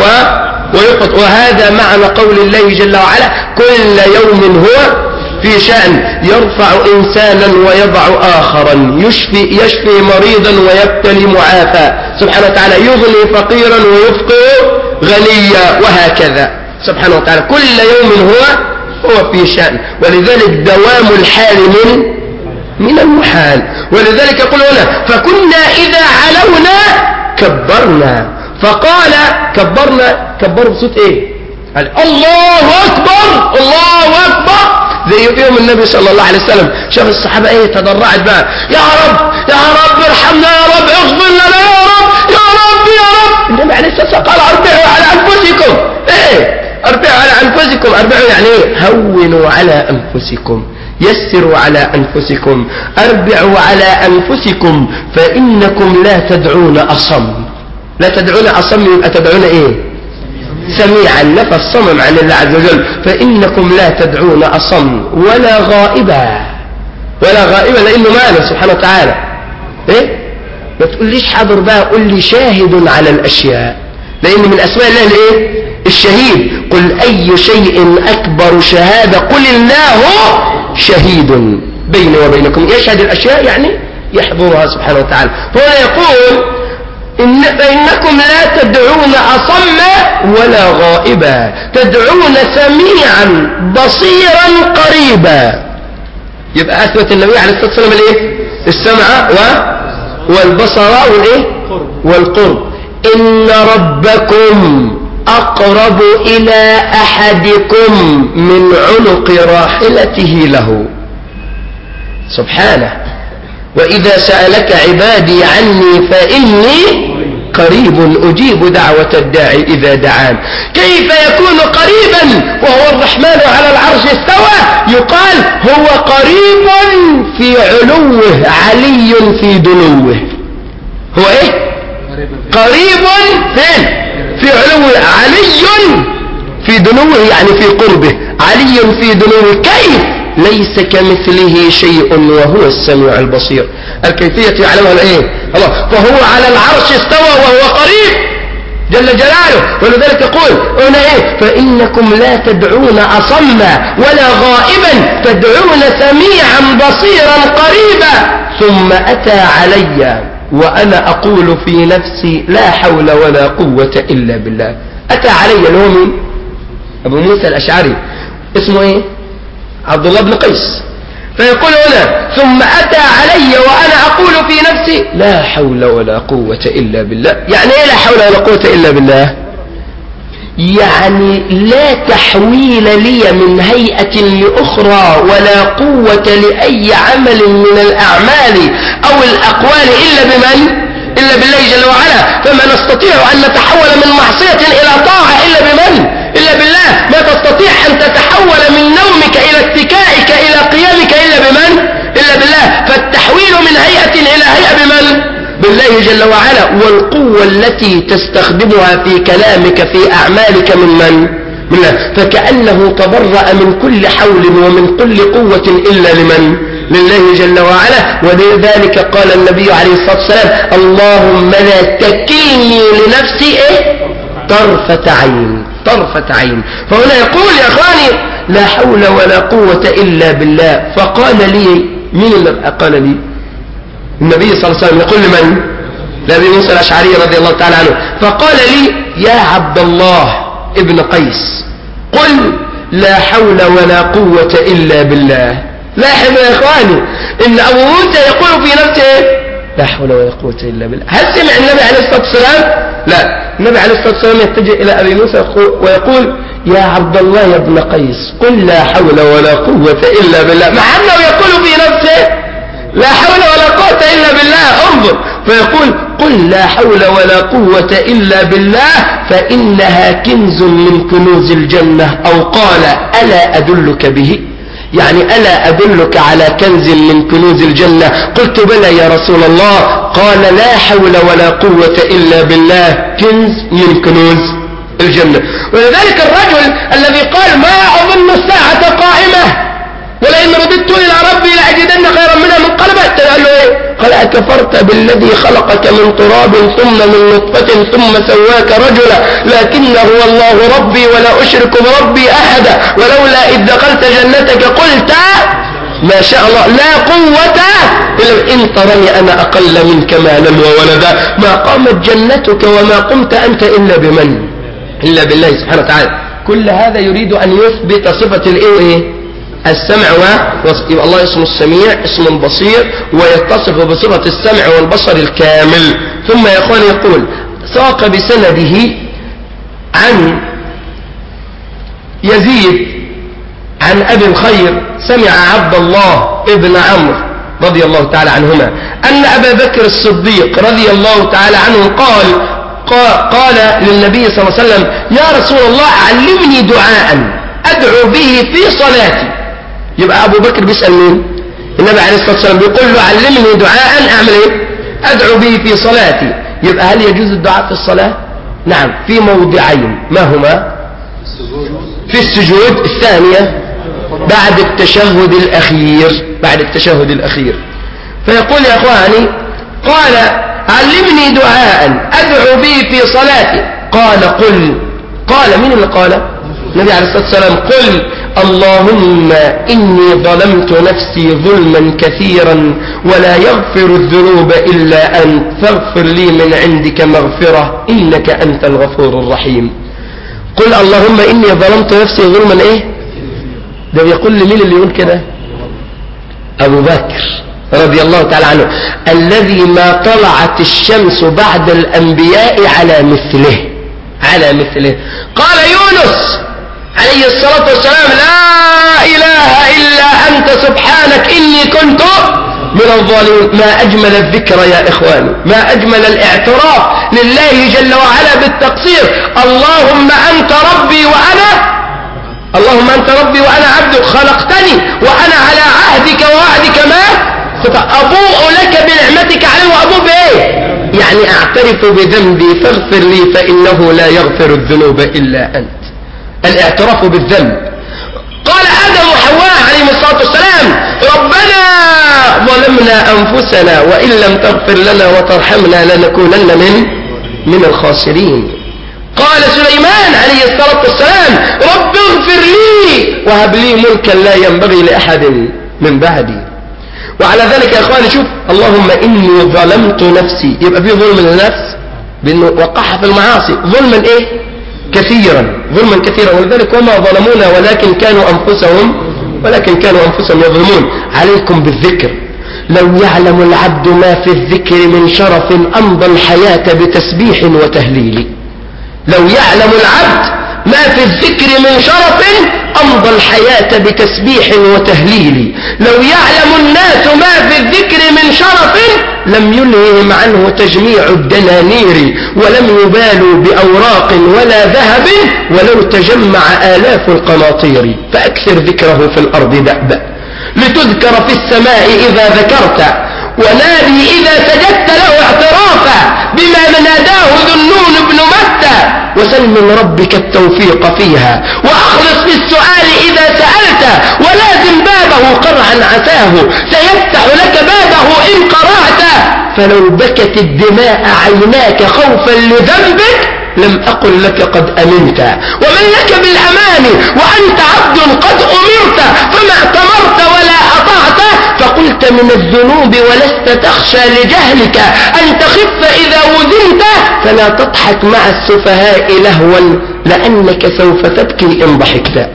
ويقط. وهذا معنى قول الله جل وعلا كل يوم هو في شأن يرفع إنسانا ويضع آخرا، يشفي, يشفي مريضا ويبتلي معافى سبحانه وتعالى، يغني فقيرا ويفقر غنيا، وهكذا سبحانه وتعالى. كل يوم هو هو في شأن. ولذلك دوام الحال من من المحال. ولذلك يقول هنا فكنا إذا علونا كبرنا. فقال كبرنا، كبروا بصوت ايه؟ قال الله أكبر الله أكبر. زي يوم النبي صلى الله عليه وسلم شاف الصحابة ايه تضرعت بقى يا رب يا رب ارحمنا يا رب اغفر لنا يا رب يا رب يا رب النبي عليه الصلاة والسلام قال اربعوا على أنفسكم. ايه اربعوا على أنفسكم؟ اربعوا يعني ايه؟ هونوا على أنفسكم، يسروا على أنفسكم، اربعوا على أنفسكم فإنكم لا تدعون أصم. لا تدعون أصم يبقى تدعون ايه؟ سميعا، نفى الصمم عن الله عز وجل. فإنكم لا تدعون أصم ولا غائبا. ولا غائبا لأنه ماله سبحانه وتعالى ايه؟ ما تقوليش حاضر بقى، قل لي شاهد على الأشياء، لأن من أسماء الله الايه؟ الشهيد. قل أي شيء أكبر شهادة؟ قل الله شهيد بيني وبينكم. يشهد الأشياء يعني يحضرها سبحانه وتعالى. فهنا يقول إن فإنكم لا تدعون أصم ولا غائبا، تدعون سميعا بصيرا قريبا. يبقى أثبت النبي عليه الصلاة والسلام الايه؟ السمع و... والبصر والايه؟ والقرب. إن ربكم أقرب إلى أحدكم من عنق راحلته له سبحانه. وإذا سألك عبادي عني فإني قريب أجيب دعوة الداعي إذا دعان. كيف يكون قريبا وهو الرحمن على العرش استوى؟ يقال هو قريب في علوه علي في دنوه. هو ايه؟ قريب فين؟ في علوه علي في دنوه، يعني في قربه، علي في دنوه. كيف؟ ليس كمثله شيء وهو السميع البصير. الكيفية يعلمها الايه؟ الله. فهو على العرش استوى وهو قريب جل جلاله. ولذلك يقول هنا ايه؟ فإنكم لا تدعون أصم ولا غائبا، تدعون سميعا بصيرا قريبا. ثم أتى علي وأنا أقول في نفسي لا حول ولا قوة إلا بالله. أتى علي اللي هو مين؟ أبو موسى الأشعري، اسمه ايه؟ عبد الله بن قيس. فيقول هنا ثم أتى علي وأنا أقول في نفسي لا حول ولا قوة إلا بالله. يعني إيه لا حول ولا قوة إلا بالله؟ يعني لا تحويل لي من هيئة لأخرى ولا قوة لأي عمل من الأعمال أو الأقوال إلا بمن؟ إلا بالله جل وعلا. فما نستطيع أن نتحول من معصية إلى طاعة إلا بمن؟ إلا بالله. ما تستطيع أن تتحول من نومك إلى اتكائك إلى قيامك إلا بمن؟ إلا بالله. فالتحويل من هيئة إلى هيئة بمن؟ بالله جل وعلا. والقوة التي تستخدمها في كلامك في أعمالك من من؟ من الله. فكأنه تبرأ من كل حول ومن كل قوة إلا لمن؟ لله جل وعلا. ولذلك قال النبي عليه الصلاة والسلام اللهم لا تكلني لنفسي إيه؟ طرفة عين، طرفة عين. فهنا يقول يا أخواني لا حول ولا قوة إلا بالله. فقال لي مين اللي قال لي؟ النبي صلى الله عليه وسلم يقول لمن؟ لأبي موسى الأشعري رضي الله تعالى عنه. فقال لي يا عبد الله ابن قيس قل لا حول ولا قوة إلا بالله. لاحظوا يا إخواني إن أبو موسى يقول في نفسه لا حول ولا قوة إلا بالله. هل سمع النبي عليه الصلاة والسلام؟ لا. النبي عليه الصلاة والسلام يتجه إلى أبي موسى ويقول يا عبد الله يا ابن قيس قل لا حول ولا قوة إلا بالله، مع أنه يقول في نفسه لا حول ولا قوة إلا بالله. انظر فيقول قل لا حول ولا قوة إلا بالله فإنها كنز من كنوز الجنة. أو قال ألا أدلك به؟ يعني ألا أدلك على كنز من كنوز الجنة؟ قلت بلى يا رسول الله. قال لا حول ولا قوة إلا بالله كنز من كنوز الجنة. ولذلك الرجل الذي قال ما أظن الساعة قائمة ولئن رددت إلى ربي لأجدن خيرا منها منقلبا، قال له إيه؟ قال أكفرت بالذي خلقك من تراب ثم من نطفة ثم سواك رجلا لكن هو الله ربي ولا أشرك بربي أحدا ولولا إذ دخلت جنتك قلت ما شاء الله لا قوة إلا إن ترني أنا أقل منك مالا وولدا. ما قامت جنتك وما قمت أنت إلا بمن؟ إلا بالله سبحانه وتعالى. كل هذا يريد أن يثبت صفة الإيه؟ السمع والبصر. يبقى الله اسمه السميع اسم البصير ويتصف بصفة السمع والبصر الكامل. ثم يا اخواني يقول ساق بسنده عن يزيد عن أبي الخير سمع عبد الله ابن عمرو رضي الله تعالى عنهما أن أبا بكر الصديق رضي الله تعالى عنه قال قال للنبي صلى الله عليه وسلم يا رسول الله علمني دعاء أدعو به في صلاتي. يبقى أبو بكر بيسأل مين؟ النبي عليه الصلاة والسلام بيقول له علمني دعاء أعمل إيه؟ أدعو به في صلاتي. يبقى هل يجوز الدعاء في الصلاة؟ نعم، في موضعين. ما هما؟ في السجود الثانية بعد التشهد الأخير، بعد التشهد الأخير. فيقول يا أخواني قال علمني دعاء أدعو به في صلاتي. قال قل، قال مين اللي قال؟ النبي عليه الصلاة والسلام قل اللهم إني ظلمت نفسي ظلما كثيرا ولا يغفر الذنوب إلا أنت فاغفر لي من عندك مغفرة إنك أنت الغفور الرحيم. قل اللهم إني ظلمت نفسي ظلما إيه؟ ده بيقول لي مين اللي يقول كده؟ أبو بكر رضي الله تعالى عنه الذي ما طلعت الشمس بعد الأنبياء على مثله، على مثله. قال يونس عليه الصلاة والسلام لا إله إلا أنت سبحانك إني كنت من الظالمين. ما أجمل الذكر يا إخواني، ما أجمل الاعتراف لله جل وعلا بالتقصير. اللهم أنت ربي وأنا اللهم أنت ربي وأنا عبدك خلقتني وأنا على عهدك ووعدك ما أبوء لك بنعمتك علي وأبوء بإيه؟ يعني أعترف بذنبي فاغفر لي فإنه لا يغفر الذنوب إلا أنت. الاعتراف بالذنب. قال آدم وحواء عليهم الصلاة والسلام ربنا ظلمنا أنفسنا وإن لم تغفر لنا وترحمنا لنكونن من من الخاسرين. قال سليمان عليه الصلاة والسلام رب اغفر لي وهب لي ملكا لا ينبغي لأحد من بعدي. وعلى ذلك يا أخواني شوف اللهم إني ظلمت نفسي، يبقى في ظلم للنفس بأنه وقعها في المعاصي ظلما إيه؟ كثيرا، ظلما كثيرا. ولذلك وما ظلمونا ولكن كانوا أنفسهم ولكن كانوا أنفسهم يظلمون. عليكم بالذكر. لو يعلم العبد ما في الذكر من شرف أمضى الحياة بتسبيح وتهليل. لو يعلم العبد ما في الذكر من شرف أمضى الحياة بتسبيح وتهليل. لو يعلم الناس ما في الذكر من شرف لم يلههم عنه تجميع الدنانير ولم يبالوا بأوراق ولا ذهب ولو تجمع آلاف القناطير. فأكثر ذكره في الأرض دأبا لتذكر في السماء إذا ذكرت ونادي إذا سجدت له اعترافا بما ناداه ذنون بن متى وسل من ربك التوفيق فيها وأخلص في السؤال إذا سألت ولازم بابه قرعا عساه سيفتح لك بابه إن قرعت. فلو بكت الدماء عيناك خوفا لذنبك لم أقل لك قد أمنت. ومن لك بالأمان وأنت عبد قد أمرت فما اعتمرت ولا أطعت فقلت من الذنوب ولست تخشى لجهلك أن تخف إذا وزنت فلا تضحك مع السفهاء لهوا لأنك سوف تبكي إن ضحكت.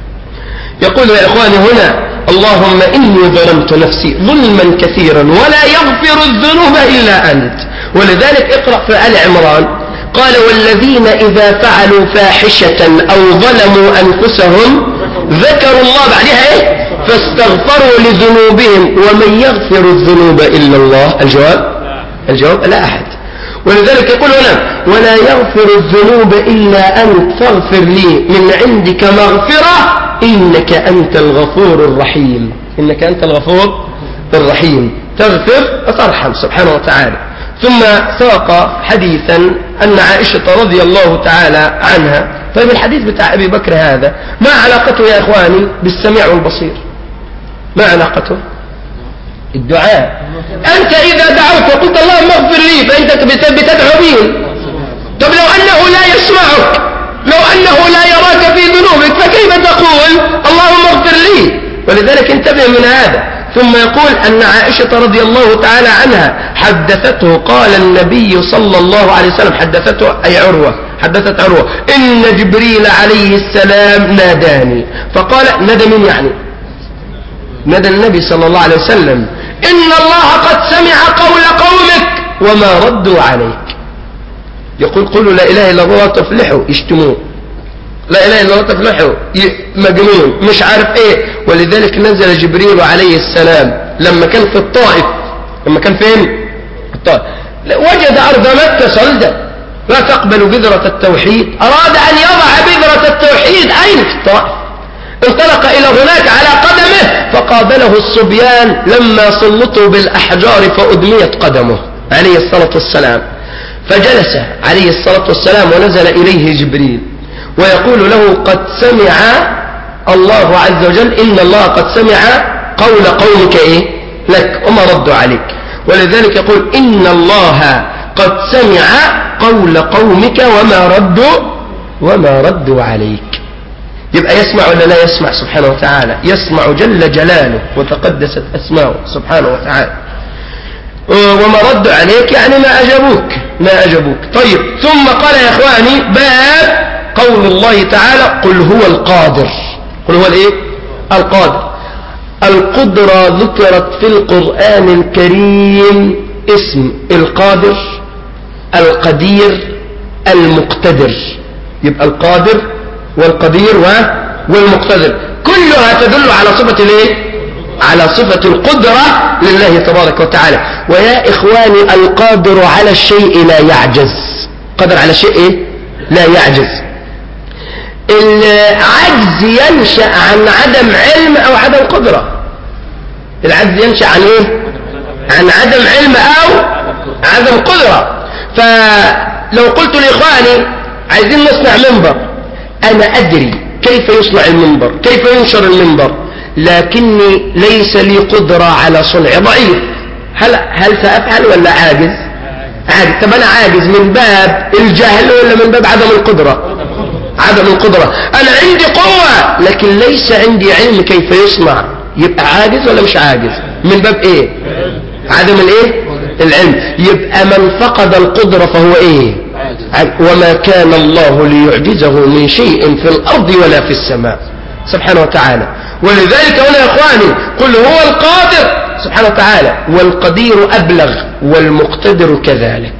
يقول يا إخواني هنا اللهم إني ظلمت نفسي ظلما كثيرا ولا يغفر الذنوب إلا أنت. ولذلك اقرأ في آل عمران قال والذين إذا فعلوا فاحشة أو ظلموا أنفسهم ذكروا الله بعدها إيه؟ فاستغفروا لذنوبهم ومن يغفر الذنوب إلا الله. الجواب الجواب لا أحد. ولذلك يقول هنا ولا يغفر الذنوب إلا أنت فاغفر لي من عندك مغفرة إنك أنت الغفور الرحيم. إنك أنت الغفور الرحيم تغفر وترحم سبحانه وتعالى. ثم ساق حديثا أن عائشة رضي الله تعالى عنها. طيب الحديث بتاع أبي بكر هذا ما علاقته يا إخواني بالسميع والبصير؟ ما علاقته؟ الدعاء. أنت إذا دعوت وقلت اللهم اغفر لي فأنت بتدعو به. طب لو أنه لا يسمعك لو أنه لا يراك في ذنوبك فكيف تقول اللهم اغفر لي؟ ولذلك انتبه من هذا. ثم يقول أن عائشة رضي الله تعالى عنها حدثته قال النبي صلى الله عليه وسلم حدثته أي عروة حدثت عروة إن جبريل عليه السلام ناداني فقال ندى من يعني ندى النبي صلى الله عليه وسلم إن الله قد سمع قول قومك وما ردوا عليك. يقول قولوا لا إله إلا الله تفلحوا يشتمون لا إله إلا الله تفلحوا مجنون مش عارف إيه. ولذلك نزل جبريل عليه السلام لما كان في الطائف لما كان فين الطائف وجد أرض مكة صلدة لا تقبل بذرة التوحيد، أراد أن يضع بذرة التوحيد أين؟ في الطائف. انطلق إلى هناك على قدمه فقابله الصبيان لما سلطوا بالأحجار فأدميت قدمه عليه الصلاة والسلام، فجلس عليه الصلاة والسلام ونزل إليه جبريل ويقول له قد سمع الله عز وجل، إن الله قد سمع قول قومك إيه لك وما ردوا عليك، ولذلك يقول إن الله قد سمع قول قومك وما ردوا وما ردوا عليك. يبقى يسمع ولا لا يسمع سبحانه وتعالى؟ يسمع جل جلاله وتقدست أسماؤه سبحانه وتعالى. وما ردوا عليك يعني ما أجابوك ما أجابوك. طيب ثم قال يا إخواني باب قول الله تعالى قل هو القادر. قل هو الإيه؟ القادر. القدرة ذكرت في القرآن الكريم اسم القادر، القدير، المقتدر. يبقى القادر والقدير والمقتدر كلها تدل على صفة الايه؟ على صفة القدرة لله تبارك وتعالى. ويا إخواني القادر على الشيء لا يعجز. قادر على الشيء إيه؟ لا يعجز. العجز ينشأ عن عدم علم أو عدم قدرة. العجز ينشأ عن إيه؟ عن عدم علم أو عدم قدرة. فلو قلت لإخواني عايزين نصنع منبر، أنا أدري كيف يصنع المنبر، كيف ينشر المنبر، لكني ليس لي قدرة على صنع، ضعيف. هل هل سأفعل ولا عاجز؟ عاجز. طب أنا عاجز من باب الجهل ولا من باب عدم القدرة؟ عدم القدرة. أنا عندي قوة لكن ليس عندي علم كيف يصنع، يبقى عاجز ولا مش عاجز؟ من باب إيه؟ عدم الإيه؟ العلم. يبقى من فقد القدرة فهو إيه؟ وما كان الله ليعجزه من شيء في الأرض ولا في السماء سبحانه وتعالى. ولذلك هنا يا إخواني قل هو القادر سبحانه وتعالى، والقدير أبلغ والمقتدر كذلك.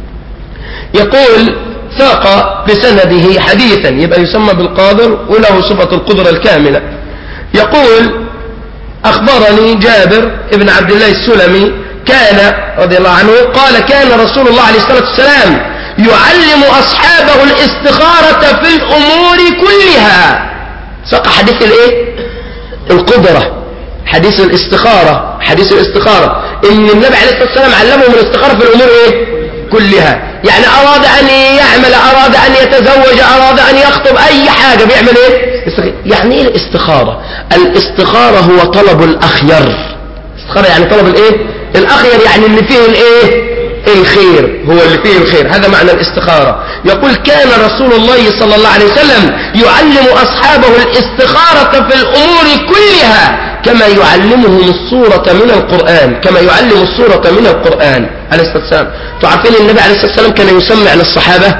يقول ساق بسنده حديثا يبقى يسمى بالقادر وله صفة القدرة الكاملة. يقول أخبرني جابر ابن عبد الله السلمي كان رضي الله عنه قال كان رسول الله عليه الصلاة والسلام يعلم أصحابه الاستخارة في الأمور كلها. ساق حديث الايه؟ القدرة، حديث الاستخارة، حديث الاستخارة ان النبي عليه الصلاة والسلام علمهم الاستخارة في الأمور ايه؟ كلها. يعني أراد أن يعمل، أراد أن يتزوج، أراد أن يخطب، أي حاجة بيعمل ايه؟ يعني ايه الاستخارة؟ الاستخارة هو طلب الأخير. الاستخارة يعني طلب الايه؟ الأخير، يعني اللي فيه الايه؟ الخير، هو اللي فيه الخير. هذا معنى الاستخارة. يقول كان رسول الله صلى الله عليه وسلم يعلم أصحابه الاستخارة في الأمور كلها كما يعلمهم السورة من القرآن، كما يعلم السورة من القرآن عليه الصلاة والسلام. تعرفين النبي عليه الصلاة والسلام كان يسمع للصحابة؟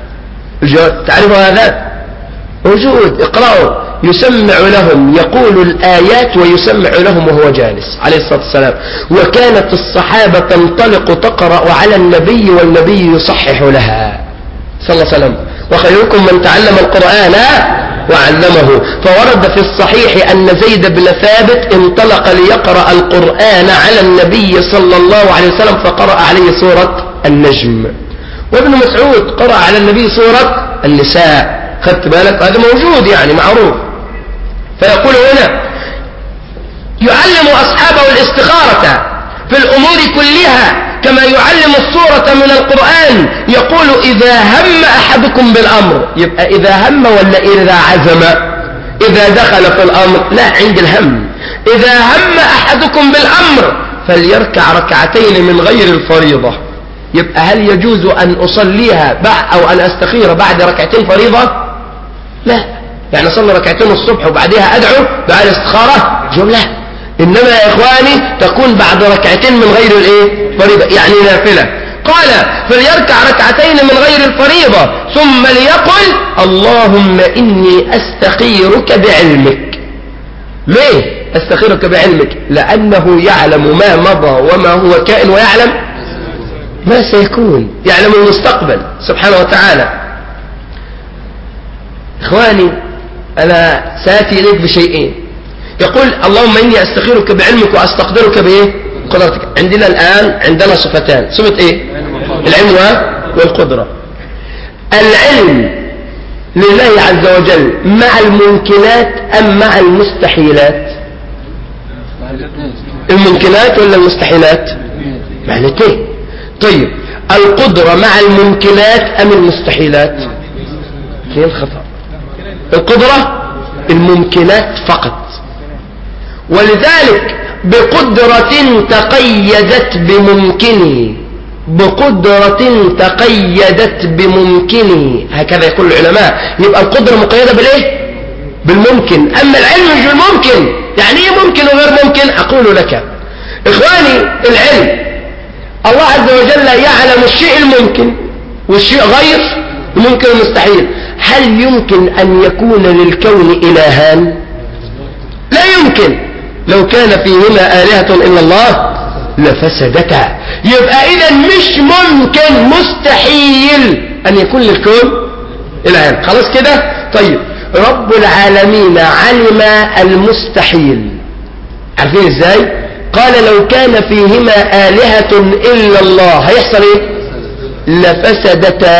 تعرفوا هذا؟ موجود، اقرأوا. يسمع لهم، يقول الآيات ويسمع لهم وهو جالس عليه الصلاة والسلام. وكانت الصحابة تنطلق تقرأ على النبي والنبي يصحح لها صلى الله عليه وسلم. وخيركم من تعلم القرآن وعلمه. فورد في الصحيح أن زيد بن ثابت انطلق ليقرأ القرآن على النبي صلى الله عليه وسلم فقرأ عليه سورة النجم. وابن مسعود قرأ على النبي سورة النساء. خدت بالك؟ هذا موجود يعني معروف. فيقول هنا يعلم أصحابه الاستخارة في الأمور كلها كما يعلم السورة من القرآن. يقول إذا هم أحدكم بالأمر، يبقى إذا هم ولا إذا عزم؟ إذا دخل في الأمر، لا، عند الهم. إذا هم أحدكم بالأمر فليركع ركعتين من غير الفريضة. يبقى هل يجوز أن أصليها أو أن أستخير بعد ركعتين فريضة؟ لا، يعني أصلي ركعتين الصبح وبعدها أدعو بعد الاستخارة؟ جواب لا. إنما يا إخواني تكون بعد ركعتين من غير الإيه؟ فريضة، يعني نافلة. قال فليركع ركعتين من غير الفريضة ثم ليقل اللهم إني أستخيرك بعلمك. ليه أستخيرك بعلمك؟ لأنه يعلم ما مضى وما هو كائن ويعلم ما سيكون، يعلم المستقبل سبحانه وتعالى. إخواني أنا سآتي إليك بشيئين. يقول اللهم إني أستخيرك بعلمك وأستقدرك بإيه؟ قدرتك. عندنا الآن عندنا صفتان، صفة إيه؟ العلم والقدرة. العلم لله عز وجل مع الممكنات أم مع المستحيلات؟ الممكنات ولا المستحيلات؟ مع الاثنين. طيب القدرة مع الممكنات أم المستحيلات؟ اثنين خطأ. القدرة الممكنات فقط، ولذلك بقدرة تقيدت بممكنه، بقدرة تقيدت بممكنه، هكذا يقول العلماء. يبقى القدرة مقيدة بالايه؟ بالممكن. اما العلم مش بالممكن. يعني ايه ممكن وغير ممكن؟ اقول لك اخواني، العلم الله عز وجل يعلم الشيء الممكن والشيء غير الممكن والمستحيل. هل يمكن ان يكون للكون الهان؟ لا يمكن. لو كان فيهما آلهة إلا الله لفسدتا. يبقى إذا مش ممكن، مستحيل أن يكون للكون الآن. خلاص كده؟ طيب رب العالمين علم المستحيل. عارفين إزاي؟ قال لو كان فيهما آلهة إلا الله هيحصل إيه؟ لفسدتا.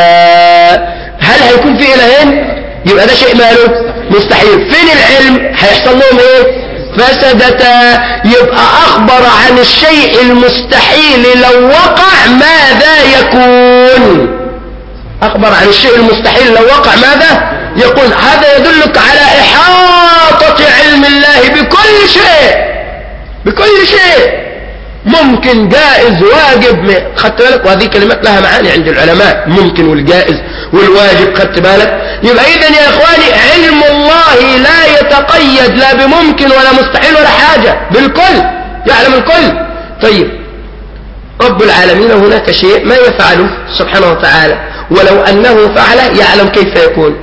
هل هيكون في إلهين؟ يبقى ده شيء ماله؟ مستحيل. فين العلم؟ هيحصل لهم إيه؟ فسدتا. يبقى أخبر عن الشيء المستحيل لو وقع ماذا يكون. أخبر عن الشيء المستحيل لو وقع ماذا يكون. هذا يدلك على إحاطة علم الله بكل شيء، بكل شيء ممكن، جائز، واجب. خدت بالك؟ وهذه كلمات لها معاني عند العلماء، ممكن والجائز والواجب. خدت بالك؟ يبقى إذن يا إخواني علم الله لا يتقيد لا بممكن ولا مستحيل ولا حاجة، بالكل، يعلم الكل. طيب رب العالمين هناك شيء ما يفعله سبحانه وتعالى، ولو أنه فعله يعلم كيف يكون.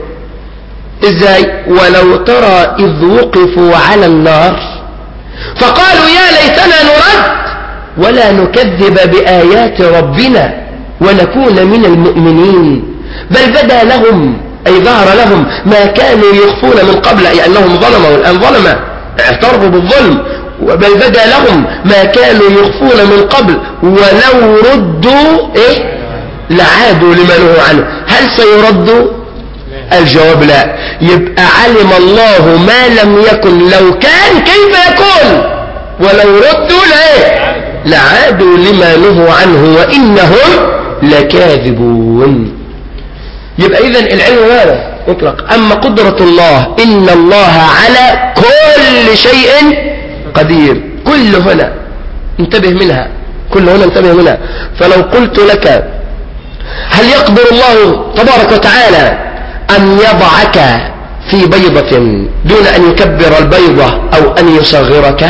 إزاي؟ ولو ترى إذ وقفوا على النار فقالوا يا ليتنا نرد ولا نكذب بآيات ربنا ونكون من المؤمنين، بل بدا لهم أي ظهر لهم ما كانوا يخفون من قبل، أي أنهم ظلموا والآن ظلموا اعترفوا بالظلم. بل بدا لهم ما كانوا يخفون من قبل ولو ردوا إيه؟ لعادوا لما نهوا عنه. هل سيردوا؟ الجواب لا. يبقى علم الله ما لم يكن لو كان كيف يكون، ولو ردوا لإيه؟ لعادوا لما نهوا عنه وإنهم لكاذبون. يبقى إذن العلم ماذا؟ مطلق. أما قدرة الله إن الله على كل شيء قدير. كل هنا انتبه منها، كل هنا انتبه منها. فلو قلت لك هل يقدر الله تبارك وتعالى أن يضعك في بيضة دون أن يكبر البيضة أو أن يصغرك؟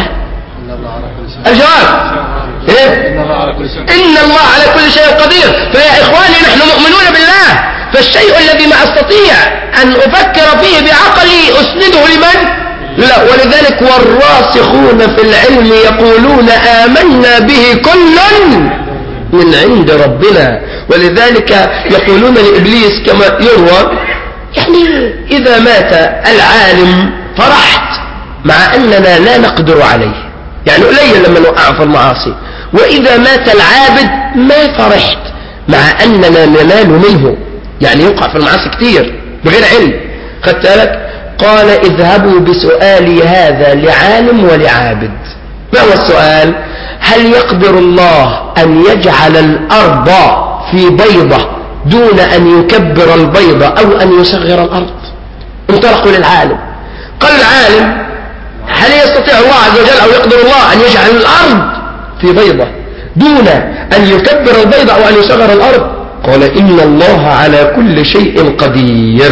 الجواب إيه؟ إن الله على كل شيء قدير. فيا إخواني نحن مؤمنون بالله، فالشيء الذي ما أستطيع أن أفكر فيه بعقلي أسنده لمن؟ لا. ولذلك والراسخون في العلم يقولون آمنا به كل من عند ربنا. ولذلك يقولون لإبليس كما يروى، يعني إذا مات العالم فرحت مع أننا لا نقدر عليه، يعني قليل لما نوقع في المعاصي. وإذا مات العابد ما فرحت مع أننا ننال منه، يعني يوقع في المعاصي كتير بغير علم. خدت بالك؟ قال اذهبوا بسؤالي هذا لعالم ولعابد. ما هو السؤال؟ هل يقدر الله أن يجعل الأرض في بيضة دون أن يكبر البيضة أو أن يصغر الأرض؟ انطلقوا للعالم. قال العالم هل يستطيع الله عز وجل أو يقدر الله أن يجعل الأرض في بيضة دون أن يكبر البيضة أو أن يصغر الأرض؟ قال إن الله على كل شيء قدير.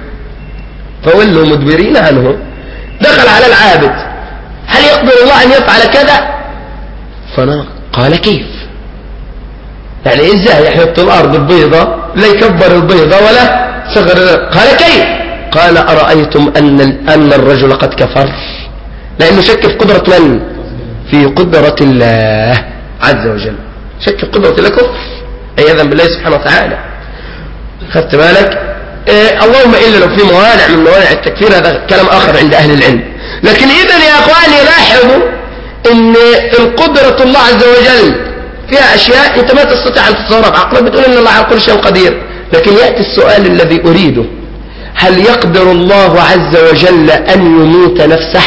فولوا مدبرين عنه. دخل على العابد هل يقدر الله أن يفعل كذا؟ قال كيف؟ يعني إزاي يحط الأرض البيضة لا يكبر البيضة ولا صغر الأرض؟ قال كيف؟ قال أرأيتم أن أن الرجل قد كفر، لأنه شك في قدرة من؟ في قدرة الله عز وجل. شك في قدرة الله كفر، عياذا بالله سبحانه وتعالى. خدت بالك؟ إيه اللهم إلا لو في موانع من موانع التكفير، هذا كلام آخر عند أهل العلم. لكن إذن يا أخواني لاحظوا إن القدرة الله عز وجل فيها أشياء أنت ما تستطيع أن تتصورها بعقلك، بتقول إن الله على كل شيء قدير، لكن يأتي السؤال الذي أريده: هل يقدر الله عز وجل أن يميت نفسه؟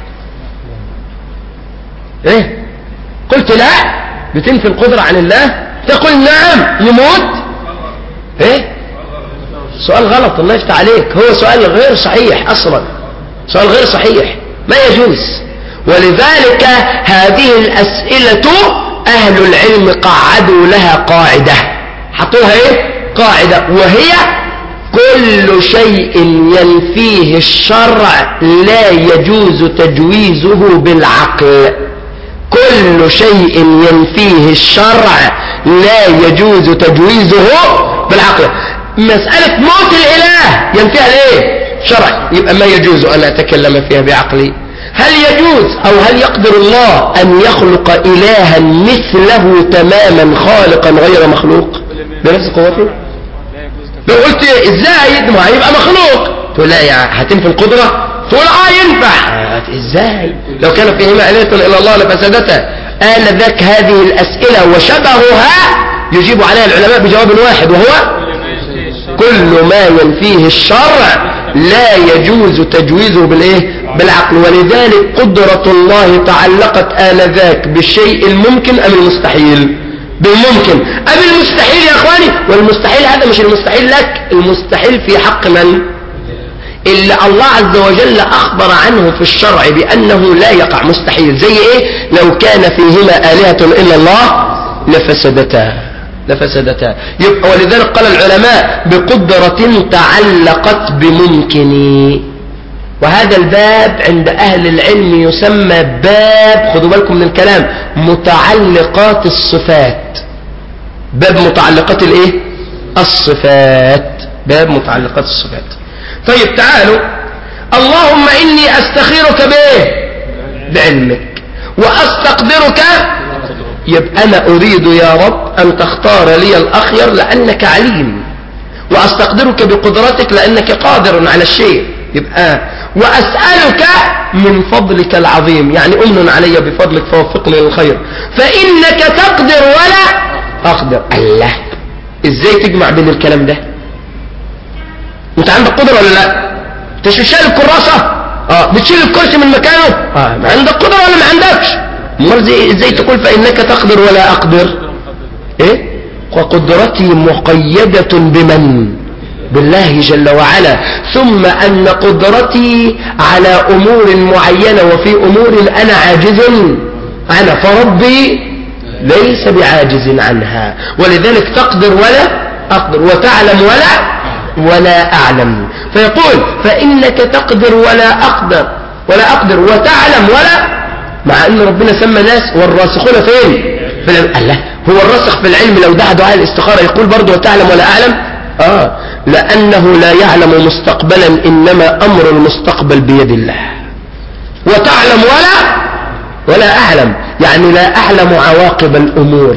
ايه؟ قلت لا، بتنفي القدرة عن الله، تقول نعم يموت. ايه؟ سؤال غلط، الله يفتح عليك، هو سؤال غير صحيح اصلا، سؤال غير صحيح، ما يجوز. ولذلك هذه الأسئلة أهل العلم قعدوا لها قاعدة، حطوها ايه؟ قاعدة، وهي: كل شيء ينفيه الشرع لا يجوز تجويزه بالعقل. كل شيء ينفيه الشرع لا يجوز تجويزه بالعقل. مسألة موت الإله ينفيها ليه؟ شرع، يبقى ما يجوز أن أتكلم فيها بعقلي. هل يجوز أو هل يقدر الله أن يخلق إلها مثله تماما خالقا غير مخلوق بنفس قوته؟ لو قلت ازاي ما هيبقى مخلوق، تقول لا يا هتنفي القدرة، تقول اه ينفع. ازاي؟ لو كان فيهما آلهة إلا الله لفسدتا. آنذاك هذه الأسئلة وشبهها يجيب عليها العلماء بجواب واحد، وهو: كل ما ينفيه الشرع لا يجوز تجويزه بالايه؟ بالعقل. ولذلك قدرة الله تعلقت آنذاك بالشيء الممكن أم المستحيل؟ بالممكن أم المستحيل يا أخواني؟ والمستحيل هذا مش المستحيل لك، المستحيل في حق من؟ اللي الله عز وجل أخبر عنه في الشرع بأنه لا يقع، مستحيل. زي إيه؟ لو كان فيهما آلهة إلا الله لفسدتا لفسدتا يبقى. ولذلك قال العلماء: بقدرة تعلقت بممكن. وهذا الباب عند أهل العلم يسمى باب، خذوا بالكم من الكلام، متعلقات الصفات. باب متعلقات الايه؟ الصفات. باب متعلقات الصفات. طيب تعالوا، اللهم إني أستخيرك بإيه؟ بعلمك. وأستقدرك، يبقى أنا أريد يا رب أن تختار لي الأخير لأنك عليم، وأستقدرك بقدرتك لأنك قادر على الشيء. يبقى وأسألك من فضلك العظيم، يعني أمن علي بفضلك فوفقني للخير، فإنك تقدر ولا أقدر. الله، إزاي تجمع بين الكلام ده؟ أنت عندك قدرة ولا لا؟ تشيل الكراسة؟ آه. بتشيل الكرسي من مكانه؟ آه. ما عندك قدرة ولا ما عندكش؟ مرزي إزاي تقول فإنك تقدر ولا أقدر؟ إيه؟ وقدرتي مقيدة بمن؟ بالله جل وعلا. ثم أن قدرتي على أمور معينة، وفي أمور أنا عاجز عنها، فربي ليس بعاجز عنها. ولذلك تقدر ولا أقدر، وتعلم ولا ولا أعلم. فيقول: فإنك تقدر ولا أقدر ولا أقدر وتعلم ولا، مع أن ربنا سمى ناس والراسخون فين؟ في العلم. الله، هو الراسخ في العلم لو دعا دعاء الاستخارة يقول برضه وتعلم ولا أعلم؟ آه، لأنه لا يعلم مستقبلا، إنما أمر المستقبل بيد الله. وتعلم ولا ولا أعلم، يعني لا أعلم عواقب الأمور.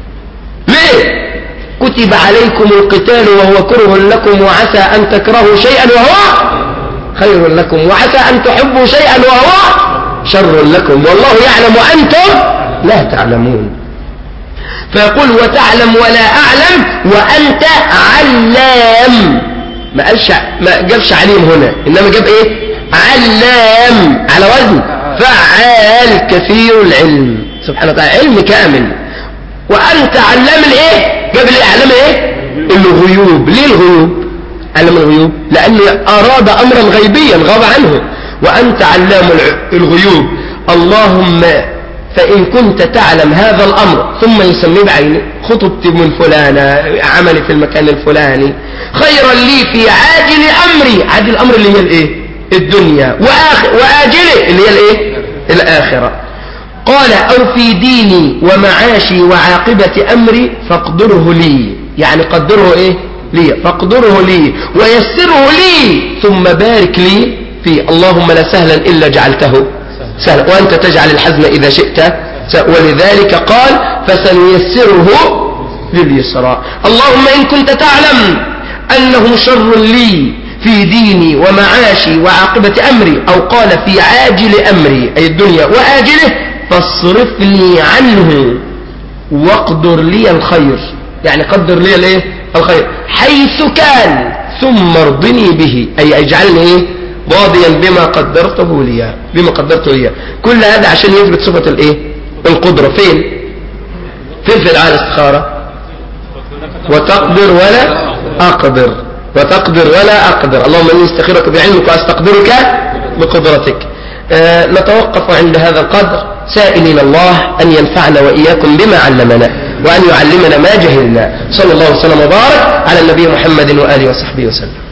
ليه؟ كتب عليكم القتال وهو كره لكم، وعسى أن تكرهوا شيئا وهو خير لكم، وعسى أن تحبوا شيئا وهو شر لكم، والله يعلم وأنتم لا تعلمون. فيقول: وتعلم ولا أعلم وأنت علام. ما قالش ما قالش عليم هنا، إنما جاب إيه؟ علام، على وزن فعال، كثير العلم سبحانه وتعالى، علم كامل. وأنت علام الإيه؟ جاب لي علم إيه؟ الغيوب. ليه الغيوب؟ علم الغيوب لأنه أراد أمرا غيبيا غاب عنه. وأنت علام الغيوب، اللهم فإن كنت تعلم هذا الأمر، ثم يسميه بعينه: خطبت من فلانة، عملي في المكان الفلاني، خيرا لي في عاجل أمري. عاجل الأمر اللي هي الإيه؟ الدنيا، وآخر وآجله اللي هي الإيه؟ الآخرة. قال: أو في ديني ومعاشي وعاقبة أمري فاقدره لي، يعني قدره إيه؟ لي، فاقدره لي ويسره لي، ثم بارك لي فيه. اللهم لا سهلا إلا جعلته سهل، وأنت تجعل الحزن إذا شئت. ولذلك قال: فسنيسره لليسرى. اللهم إن كنت تعلم أنه شر لي في ديني ومعاشي وعاقبة أمري، أو قال في عاجل أمري أي الدنيا وآجله، فاصرفني عنه واقدر لي الخير، يعني قدر لي الايه؟ الخير. حيث كان ثم ارضني به، أي اجعلني ايه راضيا بما قدرته لي بما قدرته لي. كل هذا عشان يثبت صفة الايه القدرة. فين فين في الآية الاستخارة؟ وتقدر ولا أقدر، وتقدر ولا أقدر. اللهم إني استخيرك بعلمك وأستقدرك بقدرتك. آه نتوقف عند هذا القدر، سائلين الله أن ينفعنا وإياكم بما علمنا، وأن يعلمنا ما جهلنا. صلى الله وسلم وبارك على النبي محمد وآله وصحبه وسلم.